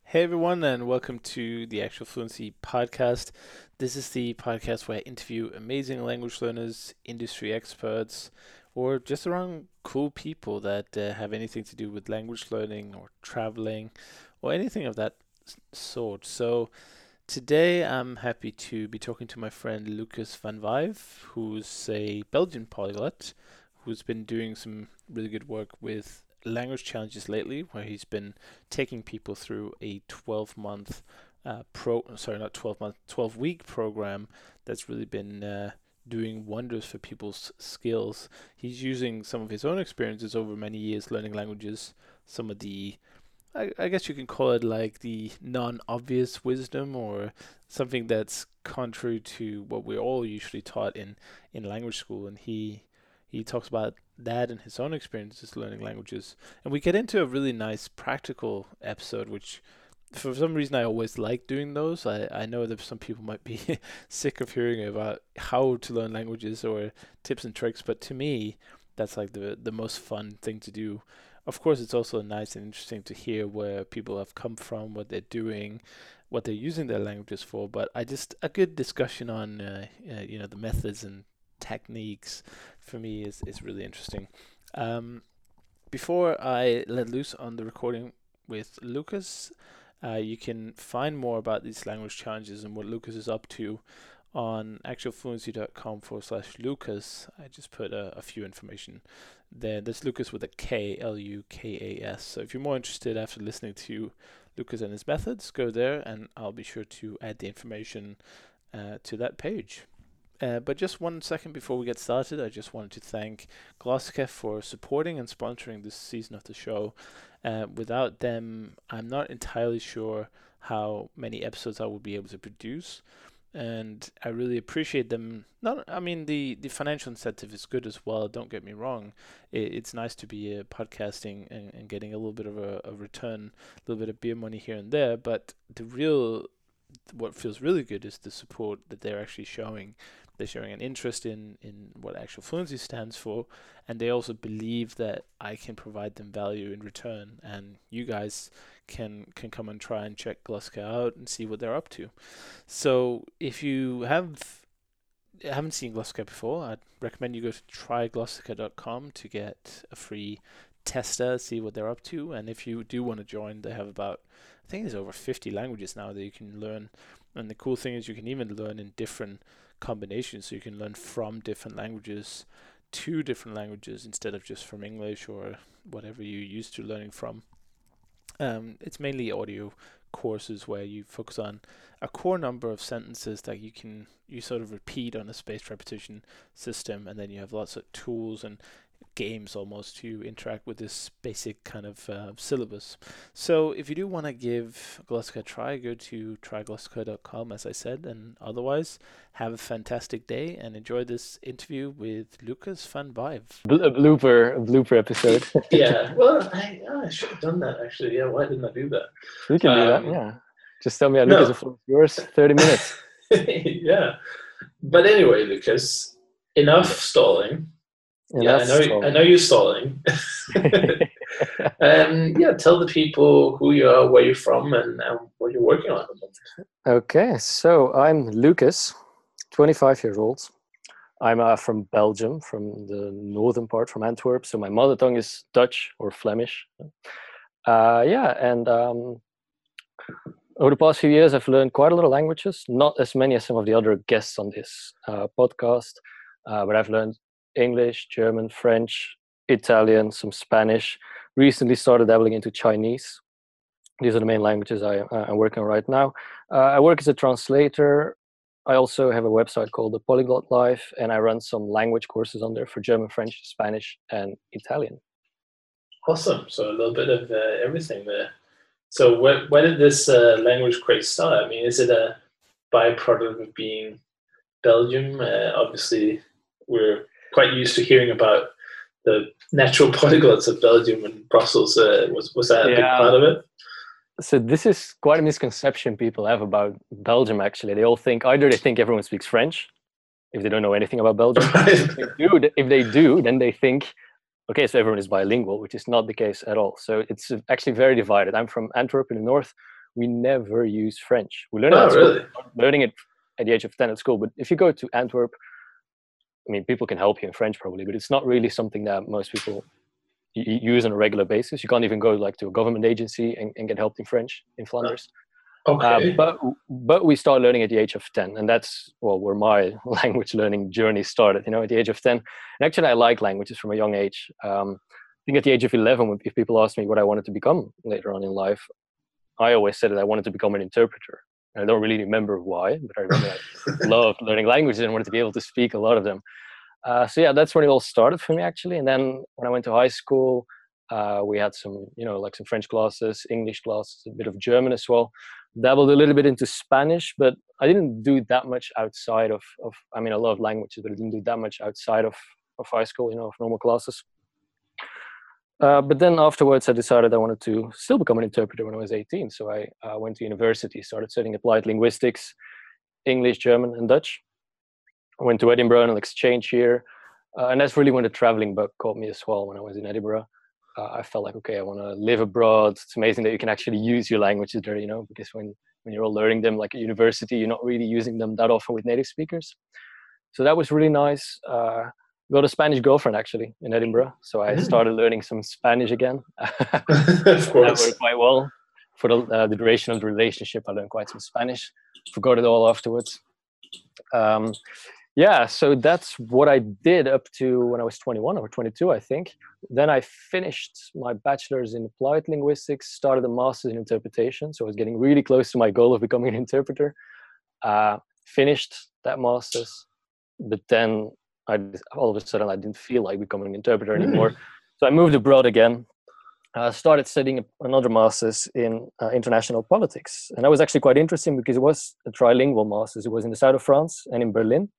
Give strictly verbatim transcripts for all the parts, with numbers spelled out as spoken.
Hey everyone, and welcome to the Actual Fluency podcast. This is the podcast where I interview amazing language learners, industry experts, or just around cool people that uh, have anything to do with language learning or traveling or anything of that s- sort. So today I'm happy to be talking to my friend Lucas van Wijf, who's a Belgian polyglot who's been doing some really good work with language challenges lately, where he's been taking people through a twelve month uh, pro sorry not twelve month twelve week program that's really been uh, doing wonders for people's skills. He's using some of his own experiences over many years learning languages, some of the I, I guess you can call it like the non-obvious wisdom, or something that's contrary to what we're all usually taught in in language school. And he he talks about that and his own experiences learning languages. And we get into a really nice practical episode, which for some reason I always like doing those. I, I know that some people might be sick of hearing about how to learn languages or tips and tricks, but to me, that's like the the most fun thing to do. Of course, it's also nice and interesting to hear where people have come from, what they're doing, what they're using their languages for. But I just a good discussion on uh, uh, you know the methods and techniques for me is is really interesting. Um, Before I let loose on the recording with Lucas, uh, you can find more about these language challenges and what Lucas is up to on actualfluency.com forward slash Lucas. I just put a, a few information there. That's Lucas with a K, L U K A S. So if you're more interested after listening to Lucas and his methods, go there and I'll be sure to add the information uh, to that page. Uh, but just one second before we get started, I just wanted to thank Glossika for supporting and sponsoring this season of the show. Uh, without them, I'm not entirely sure how many episodes I will be able to produce. And I really appreciate them. Not, I mean, the, the financial incentive is good as well. Don't get me wrong. It, it's nice to be uh, podcasting and, and getting a little bit of a, a return, a little bit of beer money here and there. But the real, what feels really good is the support that they're actually showing. They're showing an interest in, in what actual fluency stands for, and they also believe that I can provide them value in return. And you guys can can come and try and check Glossika out and see what they're up to. So if you have haven't seen Glossika before, I'd recommend you go to try glossika dot com to get a free tester, see what they're up to. And if you do want to join, they have about, I think there's over fifty languages now that you can learn. And the cool thing is you can even learn in different combinations. So you can learn from different languages to different languages instead of just from English or whatever you're used to learning from. Um, it's mainly audio courses where you focus on a core number of sentences that you can you sort of repeat on a spaced repetition system, and then you have lots of tools and games almost to interact with this basic kind of uh, syllabus. So if you do want to give Glossika a try, go to try glossika dot com, as I said, and otherwise have a fantastic day and enjoy this interview with Lucas van Wijf. Bl- a blooper, a blooper episode. Yeah, well, I, oh, I should have done that actually. Yeah, why didn't I do that? You can do that, Um, yeah. Just tell me, Lucas, no. the floor is yours. thirty minutes. Yeah, but anyway, Lucas, enough stalling. Yeah, I Enough know. stalling. I know you're stalling. Um, yeah, tell the people who you are, where you're from, and, and what you're working on at the moment. Okay, so I'm Lucas, twenty-five years old. I'm uh, from Belgium, from the northern part, from Antwerp. So my mother tongue is Dutch or Flemish. Uh, yeah, and um, over the past few years, I've learned quite a lot of languages, not as many as some of the other guests on this uh, podcast, uh, but I've learned English, German, French, Italian, some Spanish. Recently started dabbling into Chinese. These are the main languages I, uh, I'm working on right now. Uh, I work as a translator. I also have a website called The Polyglot Life, and I run some language courses on there for German, French, Spanish, and Italian. Awesome. So a little bit of uh, everything there. So when, when did this uh, language craze start? I mean, is it a byproduct of being Belgium? Uh, obviously, we're quite used to hearing about the natural polyglots of Belgium and Brussels. Uh, was was that a big Yeah. part of it? So this is quite a misconception people have about Belgium, actually. They all think, either they think everyone speaks French, if they don't know anything about Belgium. If they do, if they do, then they think, okay, so everyone is bilingual, which is not the case at all. So it's actually very divided. I'm from Antwerp in the north, we never use French. We learn it Oh, at school, really? learning it at the age of ten at school. But if you go to Antwerp, I mean, people can help you in French probably, but it's not really something that most people y- use on a regular basis. You can't even go like to a government agency and, and get help in French in Flanders. Okay. Uh, but but we start learning at the age of ten, and that's well where my language learning journey started. You know, at the age of ten, and actually I like languages from a young age. Um, I think at the age of eleven, when if people asked me what I wanted to become later on in life, I always said that I wanted to become an interpreter. And I don't really remember why, but I remember I loved learning languages and wanted to be able to speak a lot of them. Uh, so yeah, that's when it all started for me actually. And then when I went to high school, uh, we had some, you know, like some French classes, English classes, a bit of German as well. Dabbled a little bit into Spanish, but I didn't do that much outside of, of I mean, I love languages, but I didn't do that much outside of, of high school, you know, of normal classes. Uh, but then afterwards, I decided I wanted to still become an interpreter when I was eighteen. So I uh, went to university, started studying applied linguistics, English, German, and Dutch. I went to Edinburgh on an exchange year. Uh, and that's really when the traveling bug caught me as well. When I was in Edinburgh, uh, I felt like, okay, I want to live abroad. It's amazing that you can actually use your languages there, you know, because when, when you're all learning them, like at university, you're not really using them that often with native speakers. So that was really nice. Uh, got a Spanish girlfriend actually in Edinburgh. So I started learning some Spanish again. Of That course. worked quite well. For the, uh, the duration of the relationship, I learned quite some Spanish. Forgot it all afterwards. Um, yeah, so that's what I did up to when I was twenty-one or twenty-two, I think. Then I finished my bachelor's in applied linguistics, started a master's in interpretation. So I was getting really close to my goal of becoming an interpreter. Uh, finished that master's, but then I, all of a sudden I didn't feel like becoming an interpreter anymore. Mm. So I moved abroad again. I uh, started studying another master's in uh, international politics. And that was actually quite interesting because it was a trilingual master's. It was in the south of France and in Berlin.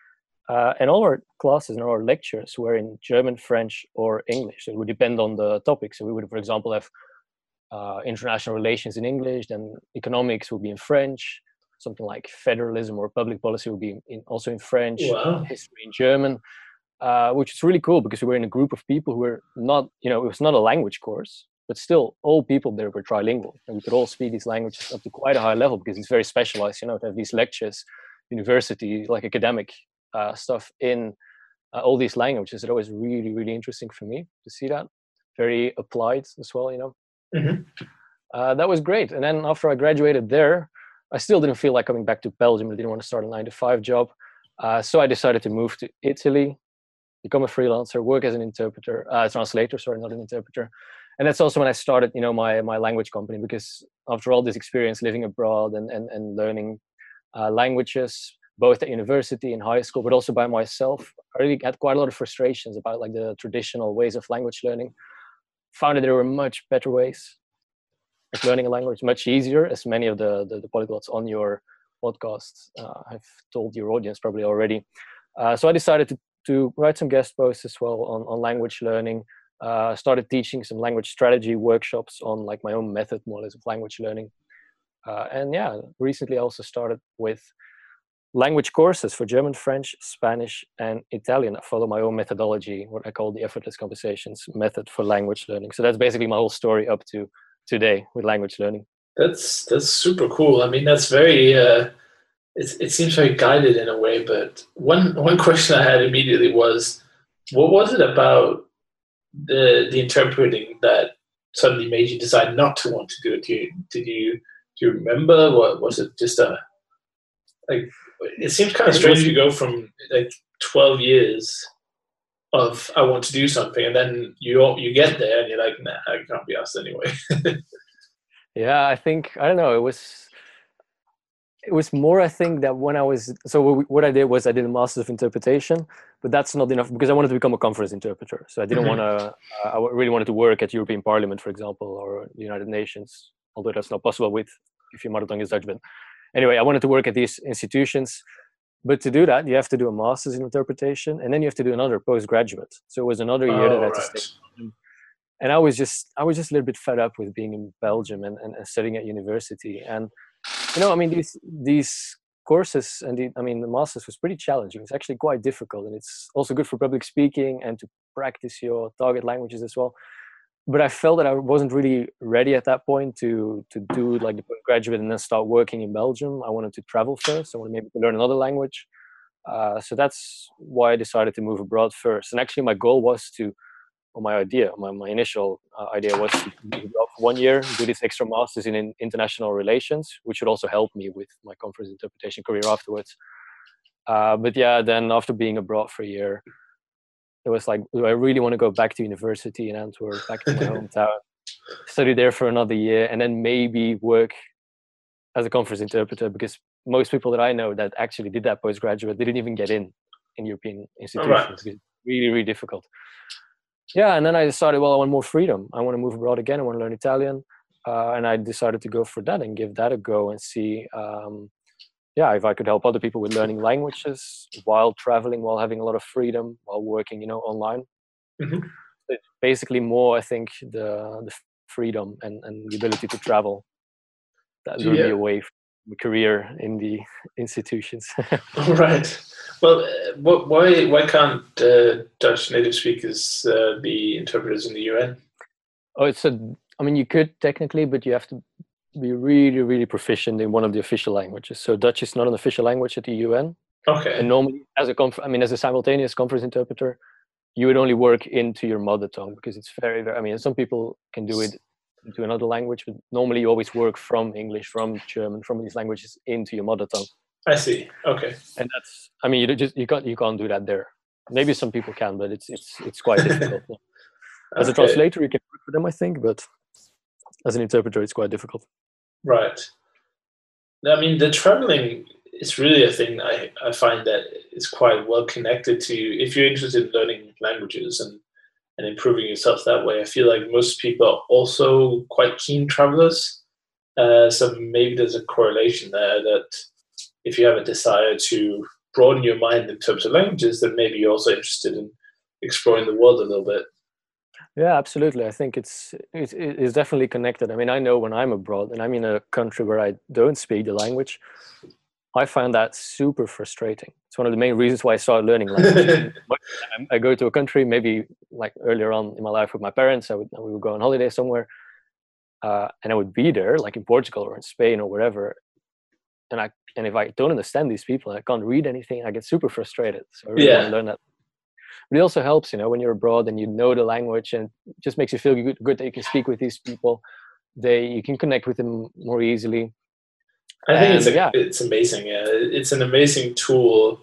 Uh, and all our classes and all our lectures were in German, French, or English. So it would depend on the topic. So we would, for example, have uh, international relations in English, then economics would be in French, something like federalism or public policy would be in, also in French, wow. history in German, uh, which is really cool because we were in a group of people who were not, you know, it was not a language course, but still all people there were trilingual. And we could all speak these languages up to quite a high level because it's very specialized, you know, to have these lectures, university, like academic uh, stuff in uh, all these languages. It was really, really interesting for me to see that. Very applied as well, you know. Mm-hmm. Uh, that was great. And then after I graduated there, I still didn't feel like coming back to Belgium. I didn't want to start a nine to five job. Uh, so I decided to move to Italy, become a freelancer, work as an interpreter, uh, translator, sorry, not an interpreter. And that's also when I started, you know, my, my language company, because after all this experience living abroad and, and, and learning uh, languages, both at university and high school, but also by myself, I really had quite a lot of frustrations about like the traditional ways of language learning. Found that there were much better ways of learning a language, much easier, as many of the, the, the polyglots on your podcast uh, have told your audience probably already. Uh, so I decided to, to write some guest posts as well on, on language learning. I uh, started teaching some language strategy workshops on like my own method, more or less, of language learning. Uh, and yeah, recently I also started with language courses for German, French, Spanish, and Italian. I follow my own methodology, what I call the effortless conversations method for language learning. So that's basically my whole story up to today with language learning. That's that's super cool. I mean, that's very. Uh, it it seems very guided in a way. But one one question I had immediately was, what was it about the the interpreting that suddenly made you decide not to want to do it? Did you did you do you remember? What was it? Just a like. It seems kind of strange to go from like twelve years of I want to do something, and then you you get there and you're like, nah, I can't be asked anyway. Yeah, I think I don't know. It was it was more. I think that when I was so what I did was I did a master's of interpretation, but that's not enough because I wanted to become a conference interpreter. So I didn't mm-hmm. want to. Uh, I really wanted to work at European Parliament, for example, or the United Nations. Although that's not possible with if your mother tongue is Dutch. But anyway, I wanted to work at these institutions. But to do that, you have to do a master's in interpretation, and then you have to do another postgraduate. So it was another year oh, that I had right. to stay. And I was just, I was just a little bit fed up with being in Belgium and, and, and studying at university. And you know, I mean, these these courses and the, I mean, the master's was pretty challenging. It's actually quite difficult, and it's also good for public speaking and to practice your target languages as well. but I felt that I wasn't really ready at that point to to do like the postgraduate and then start working in Belgium. I wanted to travel first. I wanted maybe to learn another language. Uh, so that's why I decided to move abroad first. And actually, my goal was to, or my idea, my, my initial uh, idea was to move abroad for one year, do this extra master's in, in international relations, which would also help me with my conference interpretation career afterwards. Uh, but yeah, then after being abroad for a year, it was like, do I really want to go back to university in Antwerp, back to my hometown, study there for another year, and then maybe work as a conference interpreter? Because most people that I know that actually did that postgraduate, they didn't even get in in European institutions. Right. Because it's really, really difficult. Yeah, and then I decided, well, I want more freedom. I want to move abroad again. I want to learn Italian. Uh, and I decided to go for that and give that a go and see, um, yeah, if I could help other people with learning languages while traveling, while having a lot of freedom, while working, you know, online. Mm-hmm. It's basically more, I think, the the freedom and, and the ability to travel that lured Yeah. me away from a career in the institutions. Right. Well, uh, wh- why why can't uh, Dutch native speakers uh, be interpreters in the U N? Oh, it's a. I mean, you could technically, but you have to be really, really proficient in one of the official languages. So Dutch is not an official language at the U N. Okay. And normally, as a conf- I mean, as a simultaneous conference interpreter, you would only work into your mother tongue because it's very, very. I mean, some people can do it into another language, but normally you always work from English, from German, from these languages into your mother tongue. I see. Okay. And that's. I mean, you just you can't you can't do that there. Maybe some people can, but it's it's it's quite difficult. As a Okay. translator, you can work for them, I think, but as an interpreter, it's quite difficult. Right. I mean, the traveling is really a thing I, I find that is quite well connected to, if you're interested in learning languages and, and improving yourself that way. I feel like most people are also quite keen travelers. Uh, so maybe there's a correlation there that if you have a desire to broaden your mind in terms of languages, then maybe you're also interested in exploring the world a little bit. Yeah, absolutely. I think it's, it's it's definitely connected. I mean, I know when I'm abroad and I'm in a country where I don't speak the language, I find that super frustrating. It's one of the main reasons why I started learning language. I go to a country, maybe like earlier on in my life with my parents, I would we would go on holiday somewhere, uh, and I would be there, like in Portugal or in Spain or wherever, and I and if I don't understand these people, I can't read anything, I get super frustrated. So I really Yeah. want to learn that. But it also helps, you know, when you're abroad and you know the language, and it just makes you feel good, good that you can speak with these people. They you can connect with them more easily. I think it's And a, yeah, it's amazing. Yeah, it's an amazing tool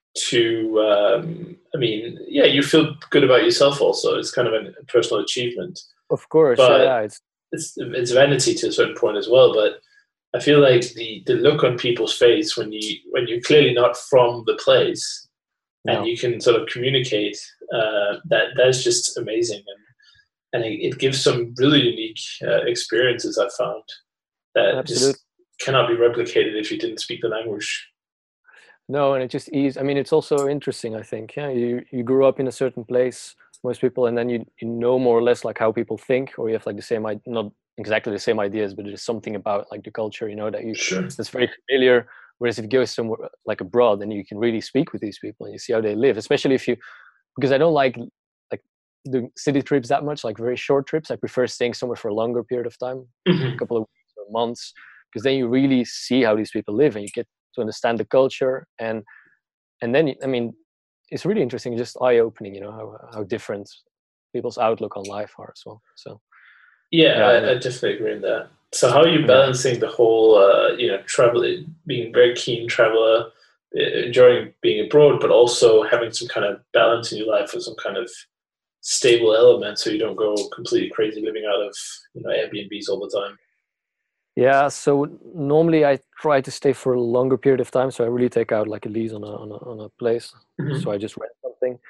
to. Um, I mean, yeah, you feel good about yourself. Also, it's kind of a personal achievement. of course, But yeah, it's it's it's vanity to a certain point as well. But I feel like the the look on people's face when you when you're clearly not from the place and no, you can sort of communicate, uh, that that's just amazing, and and it, it gives some really unique uh, experiences I've found that absolutely. just cannot be replicated if you didn't speak the language. No, and it just ease. I mean, it's also interesting. I think, yeah, you you grew up in a certain place, most people, and then you you know more or less like how people think, or you have like the same, i- not exactly the same ideas, but there's something about like the culture, you know, that you Sure. that's very familiar. Whereas if you go somewhere like abroad, then you can really speak with these people and you see how they live. Especially if you, because I don't like like doing city trips that much, like very short trips. I prefer staying somewhere for a longer period of time, a Mhm. couple of weeks or months, because then you really see how these people live and you get to understand the culture. and and then I mean, it's really interesting, just eye-opening, you know, how how different people's outlook on life are as well. So Yeah, yeah, I, I definitely agree with that. So, how are you yeah. balancing the whole, uh, you know, traveling, being a very keen traveler, e- enjoying being abroad, but also having some kind of balance in your life with some kind of stable element, so you don't go completely crazy living out of, you know, Airbnbs all the time. Yeah, so normally I try to stay for a longer period of time. So I really take out like a lease on a on a, on a place. So Hmm. I just rent something.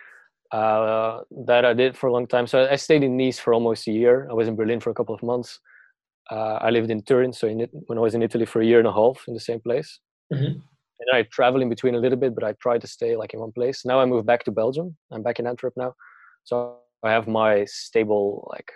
Uh, that I did for a long time. So I stayed in Nice for almost a year. I was in Berlin for a couple of months. Uh, I lived in Turin, so in it, when I was in Italy for a year and a half in the same place. Hmm. And I travel in between a little bit, but I try to stay like in one place. Now I moved back to Belgium. I'm back in Antwerp now, so I have my stable like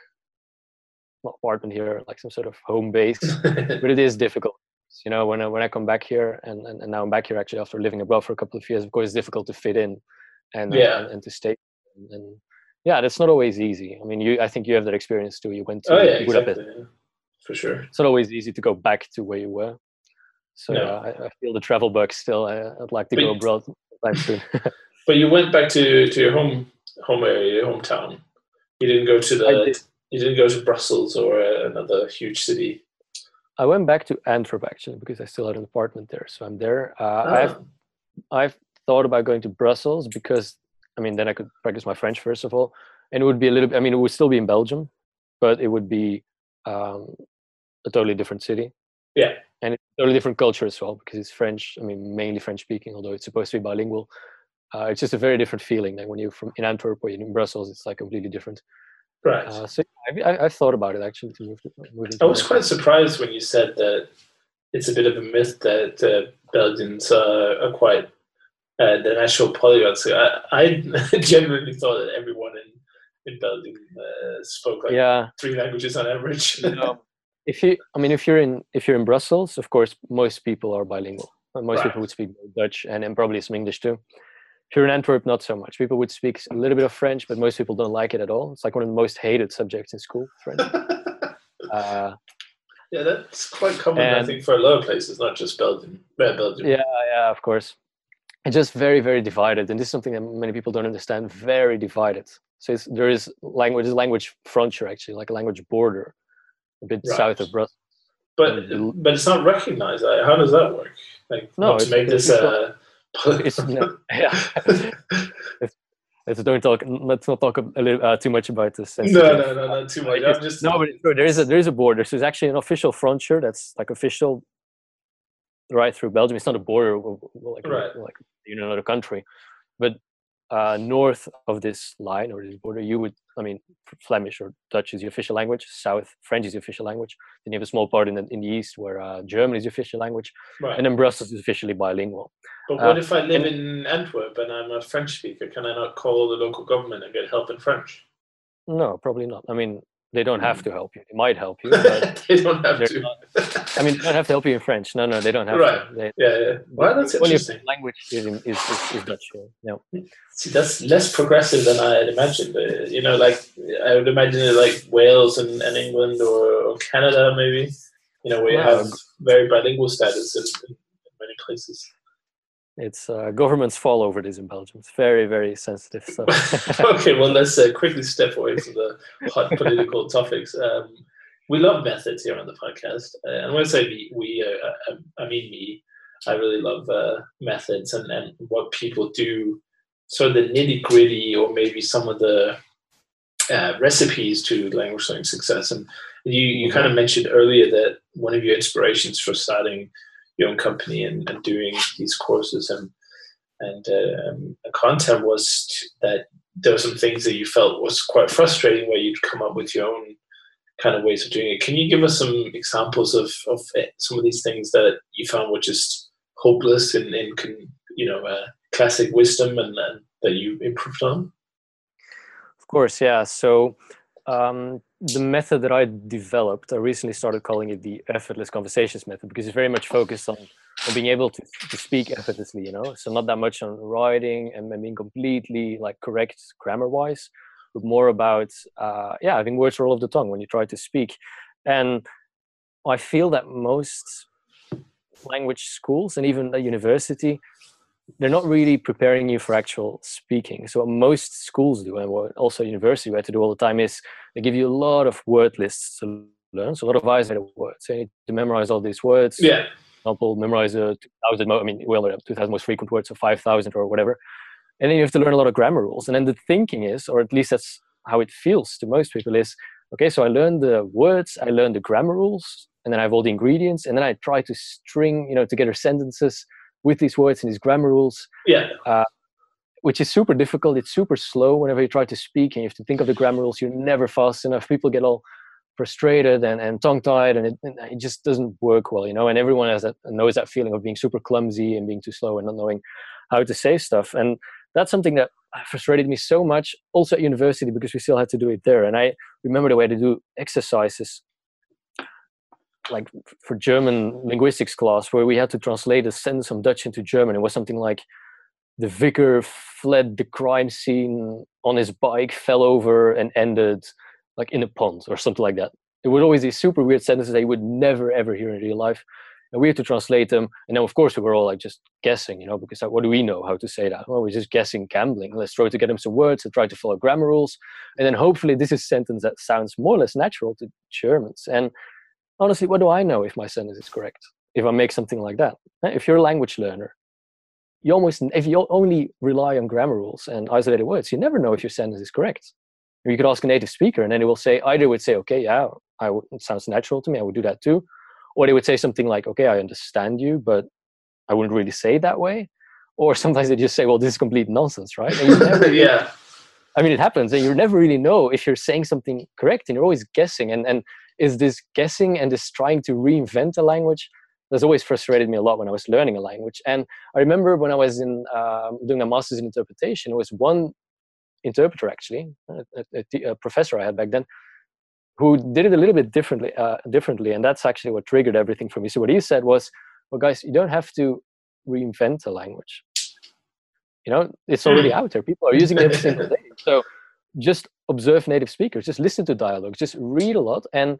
apartment here, like some sort of home base. But it is difficult, you know, when I when I come back here, and, and, and now I'm back here actually after living abroad for a couple of years. Of course, it's difficult to fit in, and uh, Yeah. and, and to stay. And yeah, that's not always easy. I mean, you I think you have that experience too. You went to Oh yeah, Budapest. exactly. Yeah. For sure. It's not always easy to go back to where you were. So No. yeah, I, I feel the travel bug still. I, I'd like to But go you- abroad sometime soon. But you went back to, to your home home area, your hometown. You didn't go to I the did. you didn't go to Brussels or uh, another huge city. I went back to Antwerp actually because I still had an apartment there. So I'm there. Uh, I've Oh, I've thought about going to Brussels because I mean then I could practice my French first of all, and it would be a little. I mean, it would still be in Belgium, but it would be um, a totally different city. Yeah. And it's a totally different culture as well because it's French. I mean, mainly French speaking, although it's supposed to be bilingual. Uh, it's just a very different feeling. Like when you're from in Antwerp or in Brussels, it's like completely different. right. Uh, so I, I, I've thought about it actually to move to move into I was Brussels. quite surprised when you said that it's a bit of a myth that uh, Belgians uh, are quite uh, the national polyglots. I, I genuinely thought that everyone in, in Belgium uh, spoke like Yeah. three languages on average. No. If you, I mean, if you're in if you're in Brussels, of course, most people are bilingual. Uh, Most Right. people would speak Dutch and, and probably some English too. If you're in Antwerp, not so much. People would speak a little bit of French, but most people don't like it at all. It's like one of the most hated subjects in school, French. Uh, Yeah, that's quite common, I And- think, for a lot of places, not just Belgium. Uh, Belgium. yeah, yeah, of course. It's just very, very divided, and this is something that many people don't understand. Very divided. So it's, there is language, there's language frontier actually, like a language border, a bit Right. south of Brussels. But Mm. but it's not recognized. Uh, How does that work? Like, No, not to it's- make this it's uh, It's no, yeah. Let's don't talk. Let's not talk a little uh, too much about this. no, sensitive- no, no, not too much. It's- I'm just no, but it's true. There is a there is a border. So it's actually an official frontier that's like official right through Belgium. It's not a border w- w- like Right. like in another country, but uh, north of this line or this border, you would. I mean, Flemish or Dutch is the official language. South French is the official language. Then you have a small part in the, in the east where uh, German is the official language, right. and then Brussels is officially bilingual. But what uh, if I live and- in Antwerp and I'm a French speaker? Can I not call the local government and get help in French? No, probably not. I mean, they don't have to help you. They might help you, but they don't have they're to. I mean, they don't have to help you in French. No, no, they don't have Right. to. They, yeah, yeah. Well, that's the only interesting. language is, in, is, is, is Dutch. Yeah. No. See, that's less progressive than I had imagined. Uh, you know, like I would imagine it like Wales and, and England or, or Canada, maybe. You know, where you No. have very bilingual status in, in many places. It's uh, governments fall over this in Belgium. It's very, very sensitive stuff. Okay, well, let's uh, quickly step away from the hot political topics. Um, we love methods here on the podcast. Uh, and when I say we, we uh, I, I mean me. I really love uh, methods and, and what people do, sort of the nitty gritty, or maybe some of the uh, recipes to language learning success. And you, you Mhm. kind of mentioned earlier that one of your inspirations for starting your own company and, and doing these courses and and um, content was t- that there were some things that you felt was quite frustrating where you'd come up with your own kind of ways of doing it. Can you give us some examples of, of it, some of these things that you found were just hopeless and, and can, you know, uh, classic wisdom and, and that you improved on? Of course, yeah. So um, the method that I developed, I recently started calling it the effortless conversations method because it's very much focused on, on being able to, to speak effortlessly, you know, so not that much on writing and being completely like correct grammar wise, but more about, uh, yeah, having words roll off the tongue when you try to speak. And I feel that most language schools and even at university, they're not really preparing you for actual speaking. So what most schools do, and what also university we have to do all the time, is they give you a lot of word lists to learn. So a lot of isolated words. So you need to memorize all these words. Yeah. For example, memorize a two thousand, I mean, well, two thousand most frequent words, or five thousand or whatever. And then you have to learn a lot of grammar rules. And then the thinking is, or at least that's how it feels to most people, is, okay, so I learned the words, I learned the grammar rules, and then I have all the ingredients, and then I try to string, you know, together sentences with these words and these grammar rules, Yeah. uh, which is super difficult. It's super slow whenever you try to speak and you have to think of the grammar rules. You're never fast enough. People get all frustrated and, and tongue-tied, and it, and it just doesn't work well, you know, and everyone has that, knows that feeling of being super clumsy and being too slow and not knowing how to say stuff. And that's something that frustrated me so much also at university because we still had to do it there. And I remember the way to do exercises like for German linguistics class where we had to translate a sentence from Dutch into German. It was something like, the vicar fled the crime scene on his bike, fell over, and ended like in a pond or something like that. It would always be super weird sentences that you would never ever hear in real life, and we had to translate them. And then of course we were all like just guessing, you know, because like, what do we know how to say that? Well, we're just guessing, gambling. Let's try to get them some words and try to follow grammar rules, and then hopefully this is a sentence that sounds more or less natural to Germans. And honestly, what do I know if my sentence is correct if I make something like that? If you're a language learner, you almost, if you only rely on grammar rules and isolated words, you never know if your sentence is correct. You could ask a native speaker, and then they will say, either would say, okay, yeah, I w- it sounds natural to me, I would do that too. Or they would say something like, okay, I understand you, but I wouldn't really say it that way. Or sometimes they just say, well, this is complete nonsense, right? And you never really, yeah. I mean, it happens, and you never really know if you're saying something correct, and you're always guessing. And, and is this guessing and this trying to reinvent a language that's always frustrated me a lot when I was learning a language. And I remember when I was in um, doing a master's in interpretation, there was one interpreter actually, a, a, a professor I had back then, who did it a little bit differently, uh, differently, and that's actually what triggered everything for me. So what he said was, well, guys, you don't have to reinvent a language. You know, it's already out there. People are using it every single day. So just observe native speakers, just listen to dialogues, just read a lot, and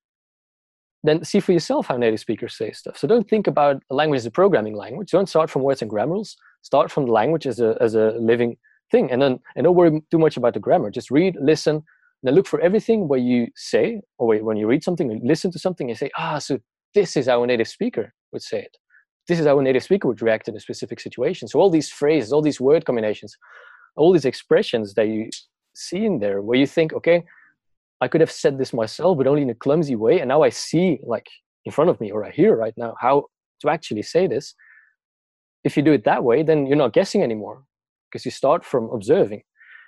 then see for yourself how native speakers say stuff. So don't think about a language as a programming language. Don't start from words and grammar rules. Start from the language as a as a living thing, and then and don't worry too much about the grammar. Just read, listen, and then look for everything where you say, or when you read something, you listen to something, and say, ah, so this is how a native speaker would say it. This is how a native speaker would react in a specific situation. So all these phrases, all these word combinations, all these expressions that you see in there, where you think, okay, I could have said this myself, but only in a clumsy way, and now I see, like in front of me, or I hear right now, how to actually say this. If you do it that way, then you're not guessing anymore, because you start from observing.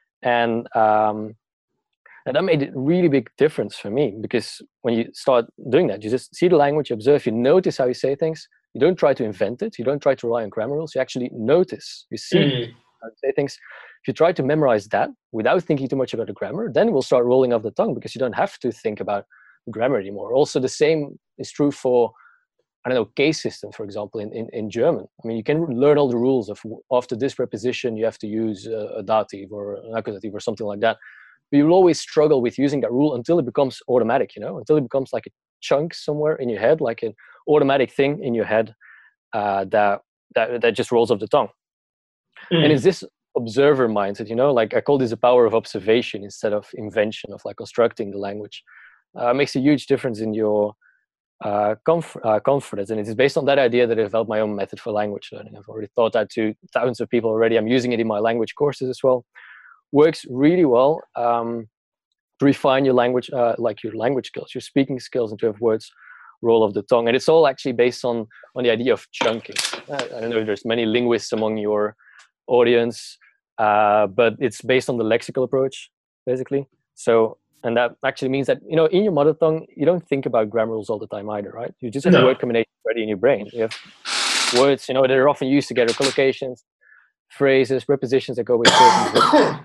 And um, and that made a really big difference for me, because when you start doing that, you just see the language, you observe, you notice how you say things. You don't try to invent it. You don't try to rely on grammar rules. You actually notice. You see Mm. how to say things. If you try to memorize that without thinking too much about the grammar, then it will start rolling off the tongue, because you don't have to think about grammar anymore. Also, the same is true for, I don't know, case system, for example, in, in, in German. I mean, you can learn all the rules of after this preposition, you have to use a, a dative or an accusative or something like that. But you'll always struggle with using that rule until it becomes automatic, you know, until it becomes like a chunk somewhere in your head, like an automatic thing in your head uh, that, that that just rolls off the tongue. Mm. And it's this observer mindset, you know, like I call this the power of observation instead of invention, of like constructing the language. Uh, makes a huge difference in your uh, comf- uh, confidence. And it is based on that idea that I developed my own method for language learning. I've already taught that to thousands of people already. I'm using it in my language courses as well. Works really well um, to refine your language, uh, like your language skills, your speaking skills, and to have words roll off the tongue. And it's all actually based on on the idea of chunking. Uh, I don't know if there's many linguists among your audience, uh, but it's based on the lexical approach, basically. So, and that actually means that, you know, in your mother tongue, you don't think about grammar rules all the time either, right? You just have No. word combinations ready in your brain. You have words, you know, that are often used together, collocations, phrases, prepositions that go with certain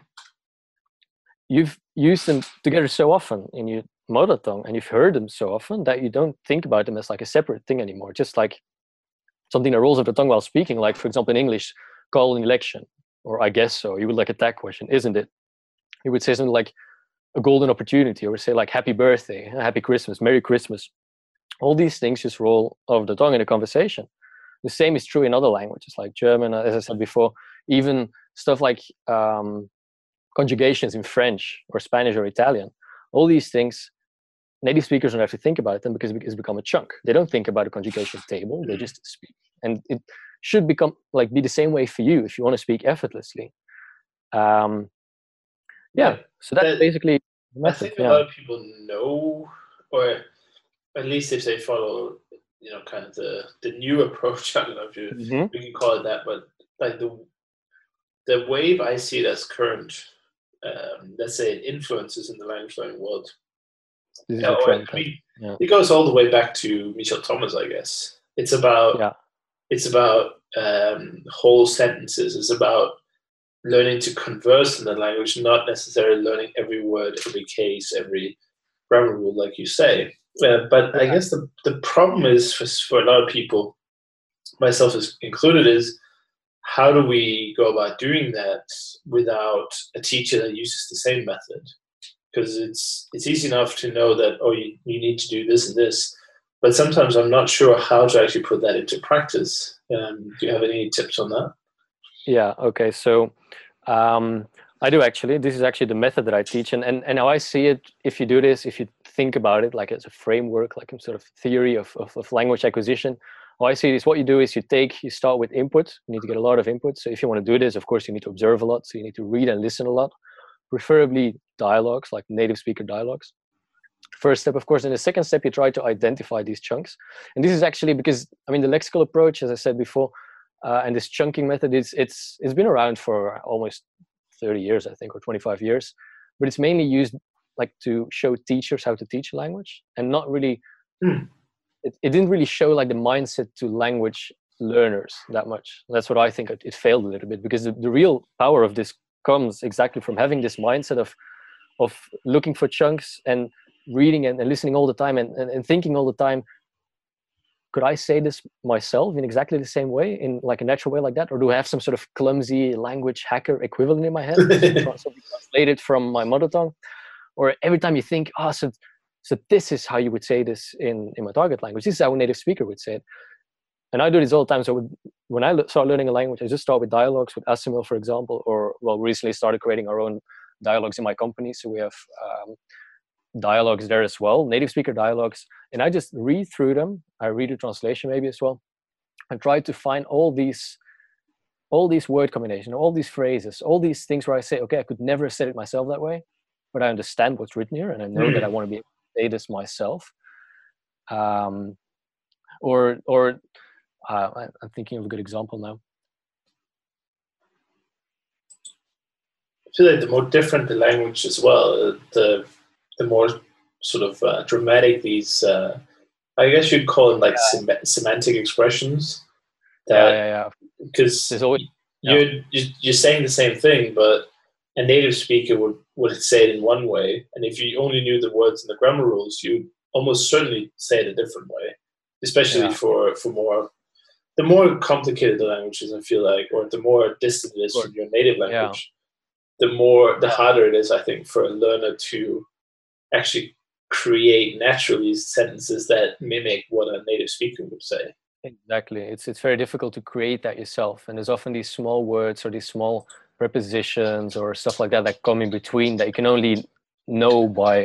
you've used them together so often in your mother tongue, and you've heard them so often that you don't think about them as like a separate thing anymore. Just like something that rolls off the tongue while speaking, like for example in English, call an election, or I guess so. You would like a tag question, isn't it? You would say something like a golden opportunity, or say like happy birthday, happy Christmas, Merry Christmas. All these things just roll off the tongue in a conversation. The same is true in other languages like German, as I said before, even stuff like um, conjugations in French or Spanish or Italian. All these things, native speakers don't have to think about them because it's become a chunk. They don't think about a conjugation table, they just speak. And it should become like be the same way for you if you want to speak effortlessly. Um, yeah, Yeah, so that's that- basically the I method. think a Yeah. lot of people know, or at least if they follow, you know, kind of the the new approach. I don't know if you Mhm. we can call it that, but like the the wave I see it as current, um, let's say, influences in the language learning world. This is Yeah, a or, trend. I mean, Yeah. it goes all the way back to Michel Thomas, I guess. It's about Yeah. it's about um, whole sentences. It's about learning to converse in the language, not necessarily learning every word, every case, every grammar rule, like you say. Uh, but I guess the, the problem is for, for a lot of people, myself is included, is how do we go about doing that without a teacher that uses the same method? Because it's it's easy enough to know that, oh, you, you need to do this and this, but sometimes I'm not sure how to actually put that into practice. Um, do you have any tips on that? Yeah, okay. So um, I do actually. This is actually the method that I teach. And, and, and how I see it, if you do this, if you think about it like as a framework, like a sort of theory of, of, of language acquisition, how I see it is what you do is you take, you start with input. You need to get a lot of input. So if you want to do this, of course, you need to observe a lot. So you need to read and listen a lot, preferably dialogues, like native speaker dialogues. First step, of course. And the second step, you try to identify these chunks. And this is actually because, I mean, the lexical approach, as I said before, uh, and this chunking method, is it's it's been around for almost thirty years, I think, or twenty-five years. But it's mainly used like to show teachers how to teach a language, and not really, Hmm. it, it didn't really show like the mindset to language learners that much. That's what I think it, it failed a little bit, because the, the real power of this comes exactly from having this mindset of of looking for chunks and reading and, and listening all the time, and, and, and thinking all the time, could I say this myself in exactly the same way, in like a natural way like that? Or do I have some sort of clumsy language hacker equivalent in my head, something translated from my mother tongue? Or every time you think, oh, so, so this is how you would say this in, in my target language. This is how a native speaker would say it. And I do this all the time. So when I start learning a language, I just start with dialogues with Asimil, for example, or, well, recently started creating our own dialogues in my company. So we have um, dialogues there as well, native speaker dialogues. And I just read through them. I read the translation maybe as well, and try to find all these all these word combinations, all these phrases, all these things where I say, okay, I could never have said it myself that way, but I understand what's written here, and I know mm. that I want to be able to say this myself. Um, or, or uh, I'm thinking of a good example now. I feel like the more different the language as well, the the more sort of uh, dramatic these, uh, I guess you'd call them like yeah. sem- semantic expressions. That, yeah, yeah, yeah. Because always, you're, yeah. you're you're saying the same thing, but a native speaker would, would say it in one way, and if you only knew the words and the grammar rules, you'd almost certainly say it a different way. Especially yeah. for, for more, the more complicated the languages, I feel like, or the more distant it is from your native language, yeah. the more, the harder it is, I think, for a learner to actually create naturally sentences that mimic what a native speaker would say. Exactly. It's it's very difficult to create that yourself. And there's often these small words or these small prepositions or stuff like that that come in between that you can only know by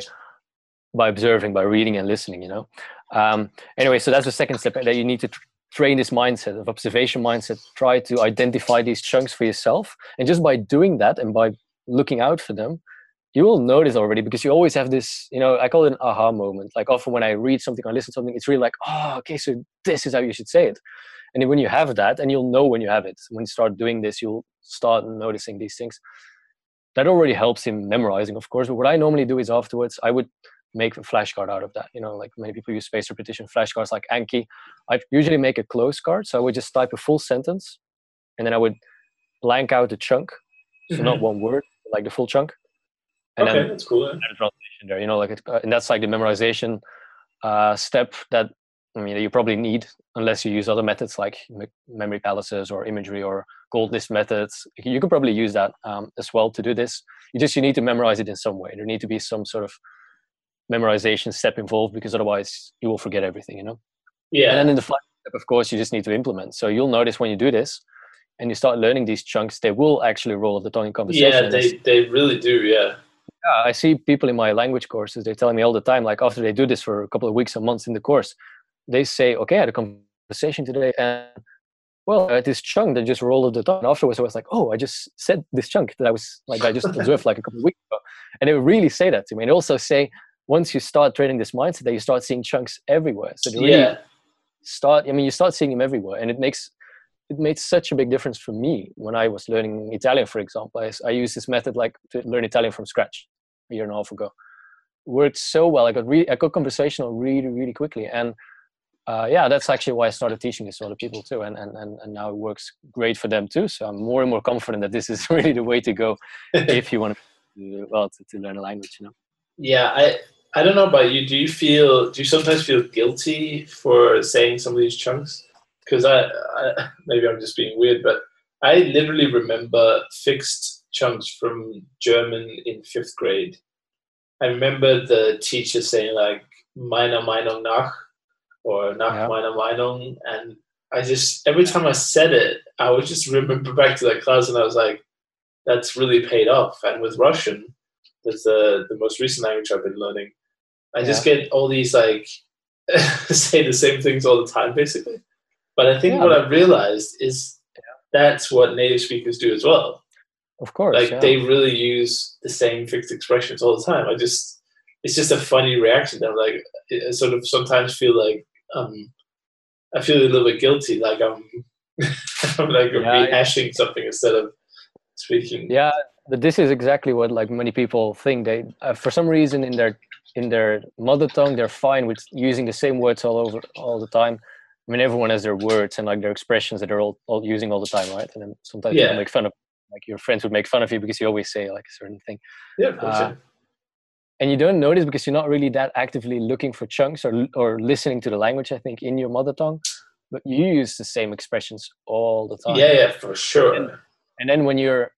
by observing, by reading and listening, you know. Um, anyway, so that's the second step, that you need to tr- train this mindset of observation mindset, try to identify these chunks for yourself. And just by doing that and by looking out for them, you will notice already, because you always have this, you know, I call it an aha moment. Like often when I read something or listen to something, it's really like, oh, okay, so this is how you should say it. And then when you have that, and you'll know when you have it, when you start doing this, you'll start noticing these things. That already helps in memorizing, of course. But what I normally do is afterwards, I would make a flashcard out of that. You know, like many people use spaced repetition flashcards like Anki. I usually make a close card. So I would just type a full sentence, and then I would blank out the chunk. So mm-hmm. not one word, like the full chunk. And okay, then that's cool. Yeah. The translation there, you know, like it, uh, and that's like the memorization uh, step that, I mean, you probably need, unless you use other methods like me- memory palaces or imagery or gold list methods. You could probably use that um, as well to do this. You just you need to memorize it in some way. There need to be some sort of memorization step involved, because otherwise you will forget everything, you know. Yeah. And then in the final step, of course, you just need to implement. So you'll notice when you do this, and you start learning these chunks, they will actually roll off the tongue in conversation. Yeah, they they really do. Yeah. Yeah, I see people in my language courses, they're telling me all the time, like after they do this for a couple of weeks or months in the course, they say, okay, I had a conversation today, and well, I had this chunk that just rolled off the tongue. And afterwards I was like, oh, I just said this chunk that I was like, I just observed like a couple of weeks ago. And they really say that to me. And they also say, once you start training this mindset, that you start seeing chunks everywhere. So they really yeah. start, I mean, you start seeing them everywhere. And it makes, it made such a big difference for me when I was learning Italian, for example. I, I used this method like to learn Italian from scratch a year and a half ago. It worked so well. I got really, I got conversational really, really quickly. And uh, yeah, that's actually why I started teaching this to other people too. And, and, and, and now it works great for them too. So I'm more and more confident that this is really the way to go if you want to, well, to, to learn a language, you know? Yeah. I, I don't know about you. Do you feel, do you sometimes feel guilty for saying some of these chunks? Because I, I, maybe I'm just being weird, but I literally remember fixed chunks from German in fifth grade. I remember the teacher saying like "meiner Meinung nach" or "nach Yeah. meiner Meinung," and I just every time I said it, I would just remember back to that class, and I was like, "That's really paid off." And with Russian, that's the the most recent language I've been learning. I just Yeah. get all these like say the same things all the time, basically. But I think Yeah, what but- I've realized is that's what native speakers do as well. Of course. Like yeah. they really use the same fixed expressions all the time. I just, it's just a funny reaction. I'm like, I sort of sometimes feel like um, I feel a little bit guilty, like I'm, I'm like Yeah, rehashing something instead of speaking. Yeah, but this is exactly what like many people think. They, uh, for some reason, in their in their mother tongue, they're fine with using the same words all over all the time. I mean, everyone has their words and like their expressions that they're all, all using all the time, right? And then sometimes Yeah. people make fun of, like your friends would make fun of you because you always say like a certain thing. Yeah, of course. Uh, yeah. And you don't notice because you're not really that actively looking for chunks or or listening to the language, I think, in your mother tongue. But you use the same expressions all the time. Yeah, yeah, for sure. And, and then when you're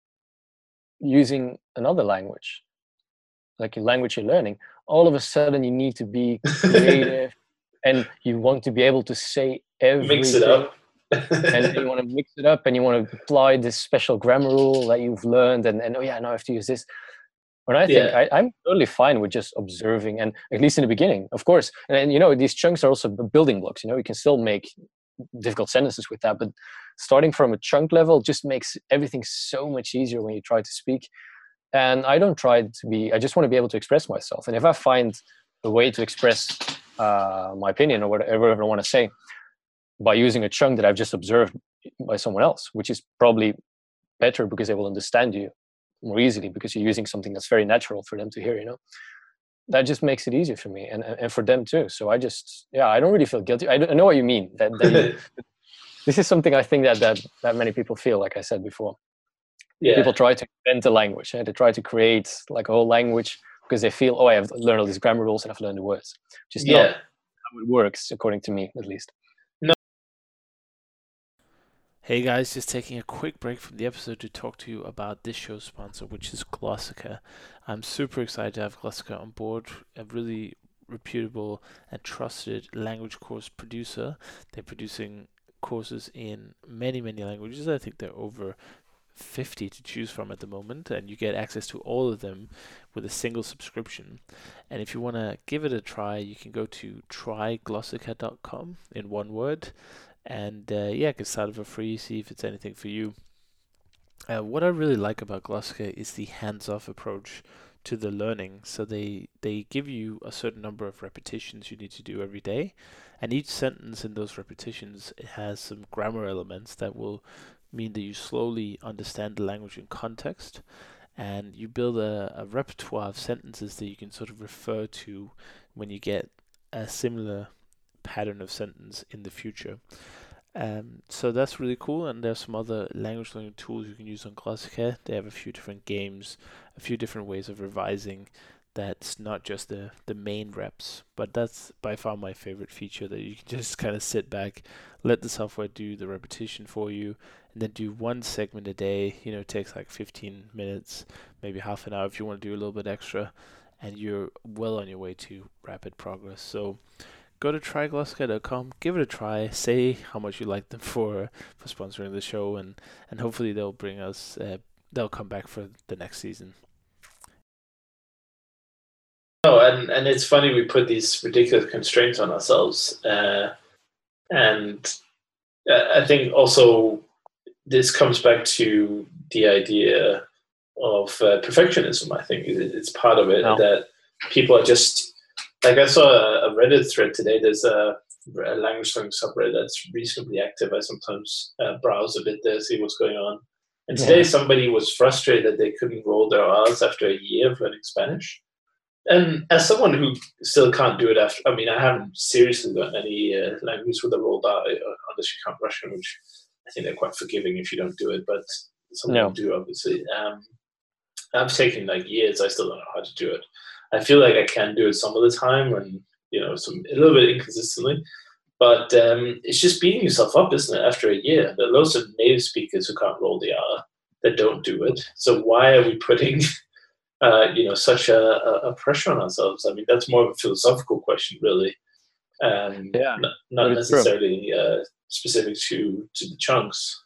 using another language, like a language you're learning, all of a sudden you need to be creative and you want to be able to say everything. Mix it up. And then you want to mix it up and you want to apply this special grammar rule that you've learned and, and oh yeah, now I have to use this. But I think Yeah. I, I'm totally fine with just observing, and at least in the beginning, of course. And, and you know, these chunks are also building blocks. You know, you can still make difficult sentences with that, but starting from a chunk level just makes everything so much easier when you try to speak. And I don't try to be, I just want to be able to express myself. And if I find a way to express uh, my opinion or whatever I want to say by using a chunk that I've just observed by someone else, which is probably better because they will understand you more easily because you're using something that's very natural for them to hear, you know, that just makes it easier for me and, and for them too. So I just, yeah, I don't really feel guilty. I, I know what you mean. That, that you, this is something I think that, that that many people feel, like I said before. Yeah. People try to invent a language. Right? They try to create like a whole language because they feel, oh, I have learned all these grammar rules and I've learned the words. Just yeah. not how it works, according to me, at least. Hey guys, just taking a quick break from the episode to talk to you about this show's sponsor, which is Glossika. I'm super excited to have Glossika on board, a really reputable and trusted language course producer. They're producing courses in many, many languages. I think they're over fifty to choose from at the moment, and you get access to all of them with a single subscription. And if you want to give it a try, you can go to try glossika dot com in one word. And uh, yeah, get started for free, see if it's anything for you. Uh, what I really like about Glossika is the hands-off approach to the learning. So they, they give you a certain number of repetitions you need to do every day. And each sentence in those repetitions has some grammar elements that will mean that you slowly understand the language in context. And you build a, a repertoire of sentences that you can sort of refer to when you get a similar pattern of sentence in the future. Um, so that's really cool, and there's some other language learning tools you can use on Glossika. They have a few different games, a few different ways of revising. That's not just the, the main reps, but that's by far my favorite feature, that you can just kind of sit back, let the software do the repetition for you, and then do one segment a day. You know, it takes like fifteen minutes, maybe half an hour if you want to do a little bit extra, and you're well on your way to rapid progress. So go to try glossika dot com, give it a try, say how much you like them for for sponsoring the show, and, and hopefully they'll bring us, uh, they'll come back for the next season. Oh, and, and it's funny, we put these ridiculous constraints on ourselves. Uh, and uh, I think also this comes back to the idea of uh, perfectionism. I think it, it's part of it, No. that people are just, like I saw a, a Reddit thread today. There's a, a language learning subreddit that's reasonably active. I sometimes uh, browse a bit there, see what's going on. And today Yeah. somebody was frustrated that they couldn't roll their R's after a year of learning Spanish. And as someone who still can't do it after, I mean, I haven't seriously learned any uh, language with a rolled R, uh, unless you count Russian, which I think they're quite forgiving if you don't do it, but some No. people do, obviously. Um, I've taken like years, I still don't know how to do it. I feel like I can do it some of the time and, you know, some a little bit inconsistently, But um, it's just beating yourself up, isn't it? After a year, there are loads of native speakers who can't roll the R that don't do it. So why are we putting, uh, you know, such a, a pressure on ourselves? I mean, that's more of a philosophical question, really. Um, Yeah, not, not but it's true. necessarily uh, specific to to the chunks.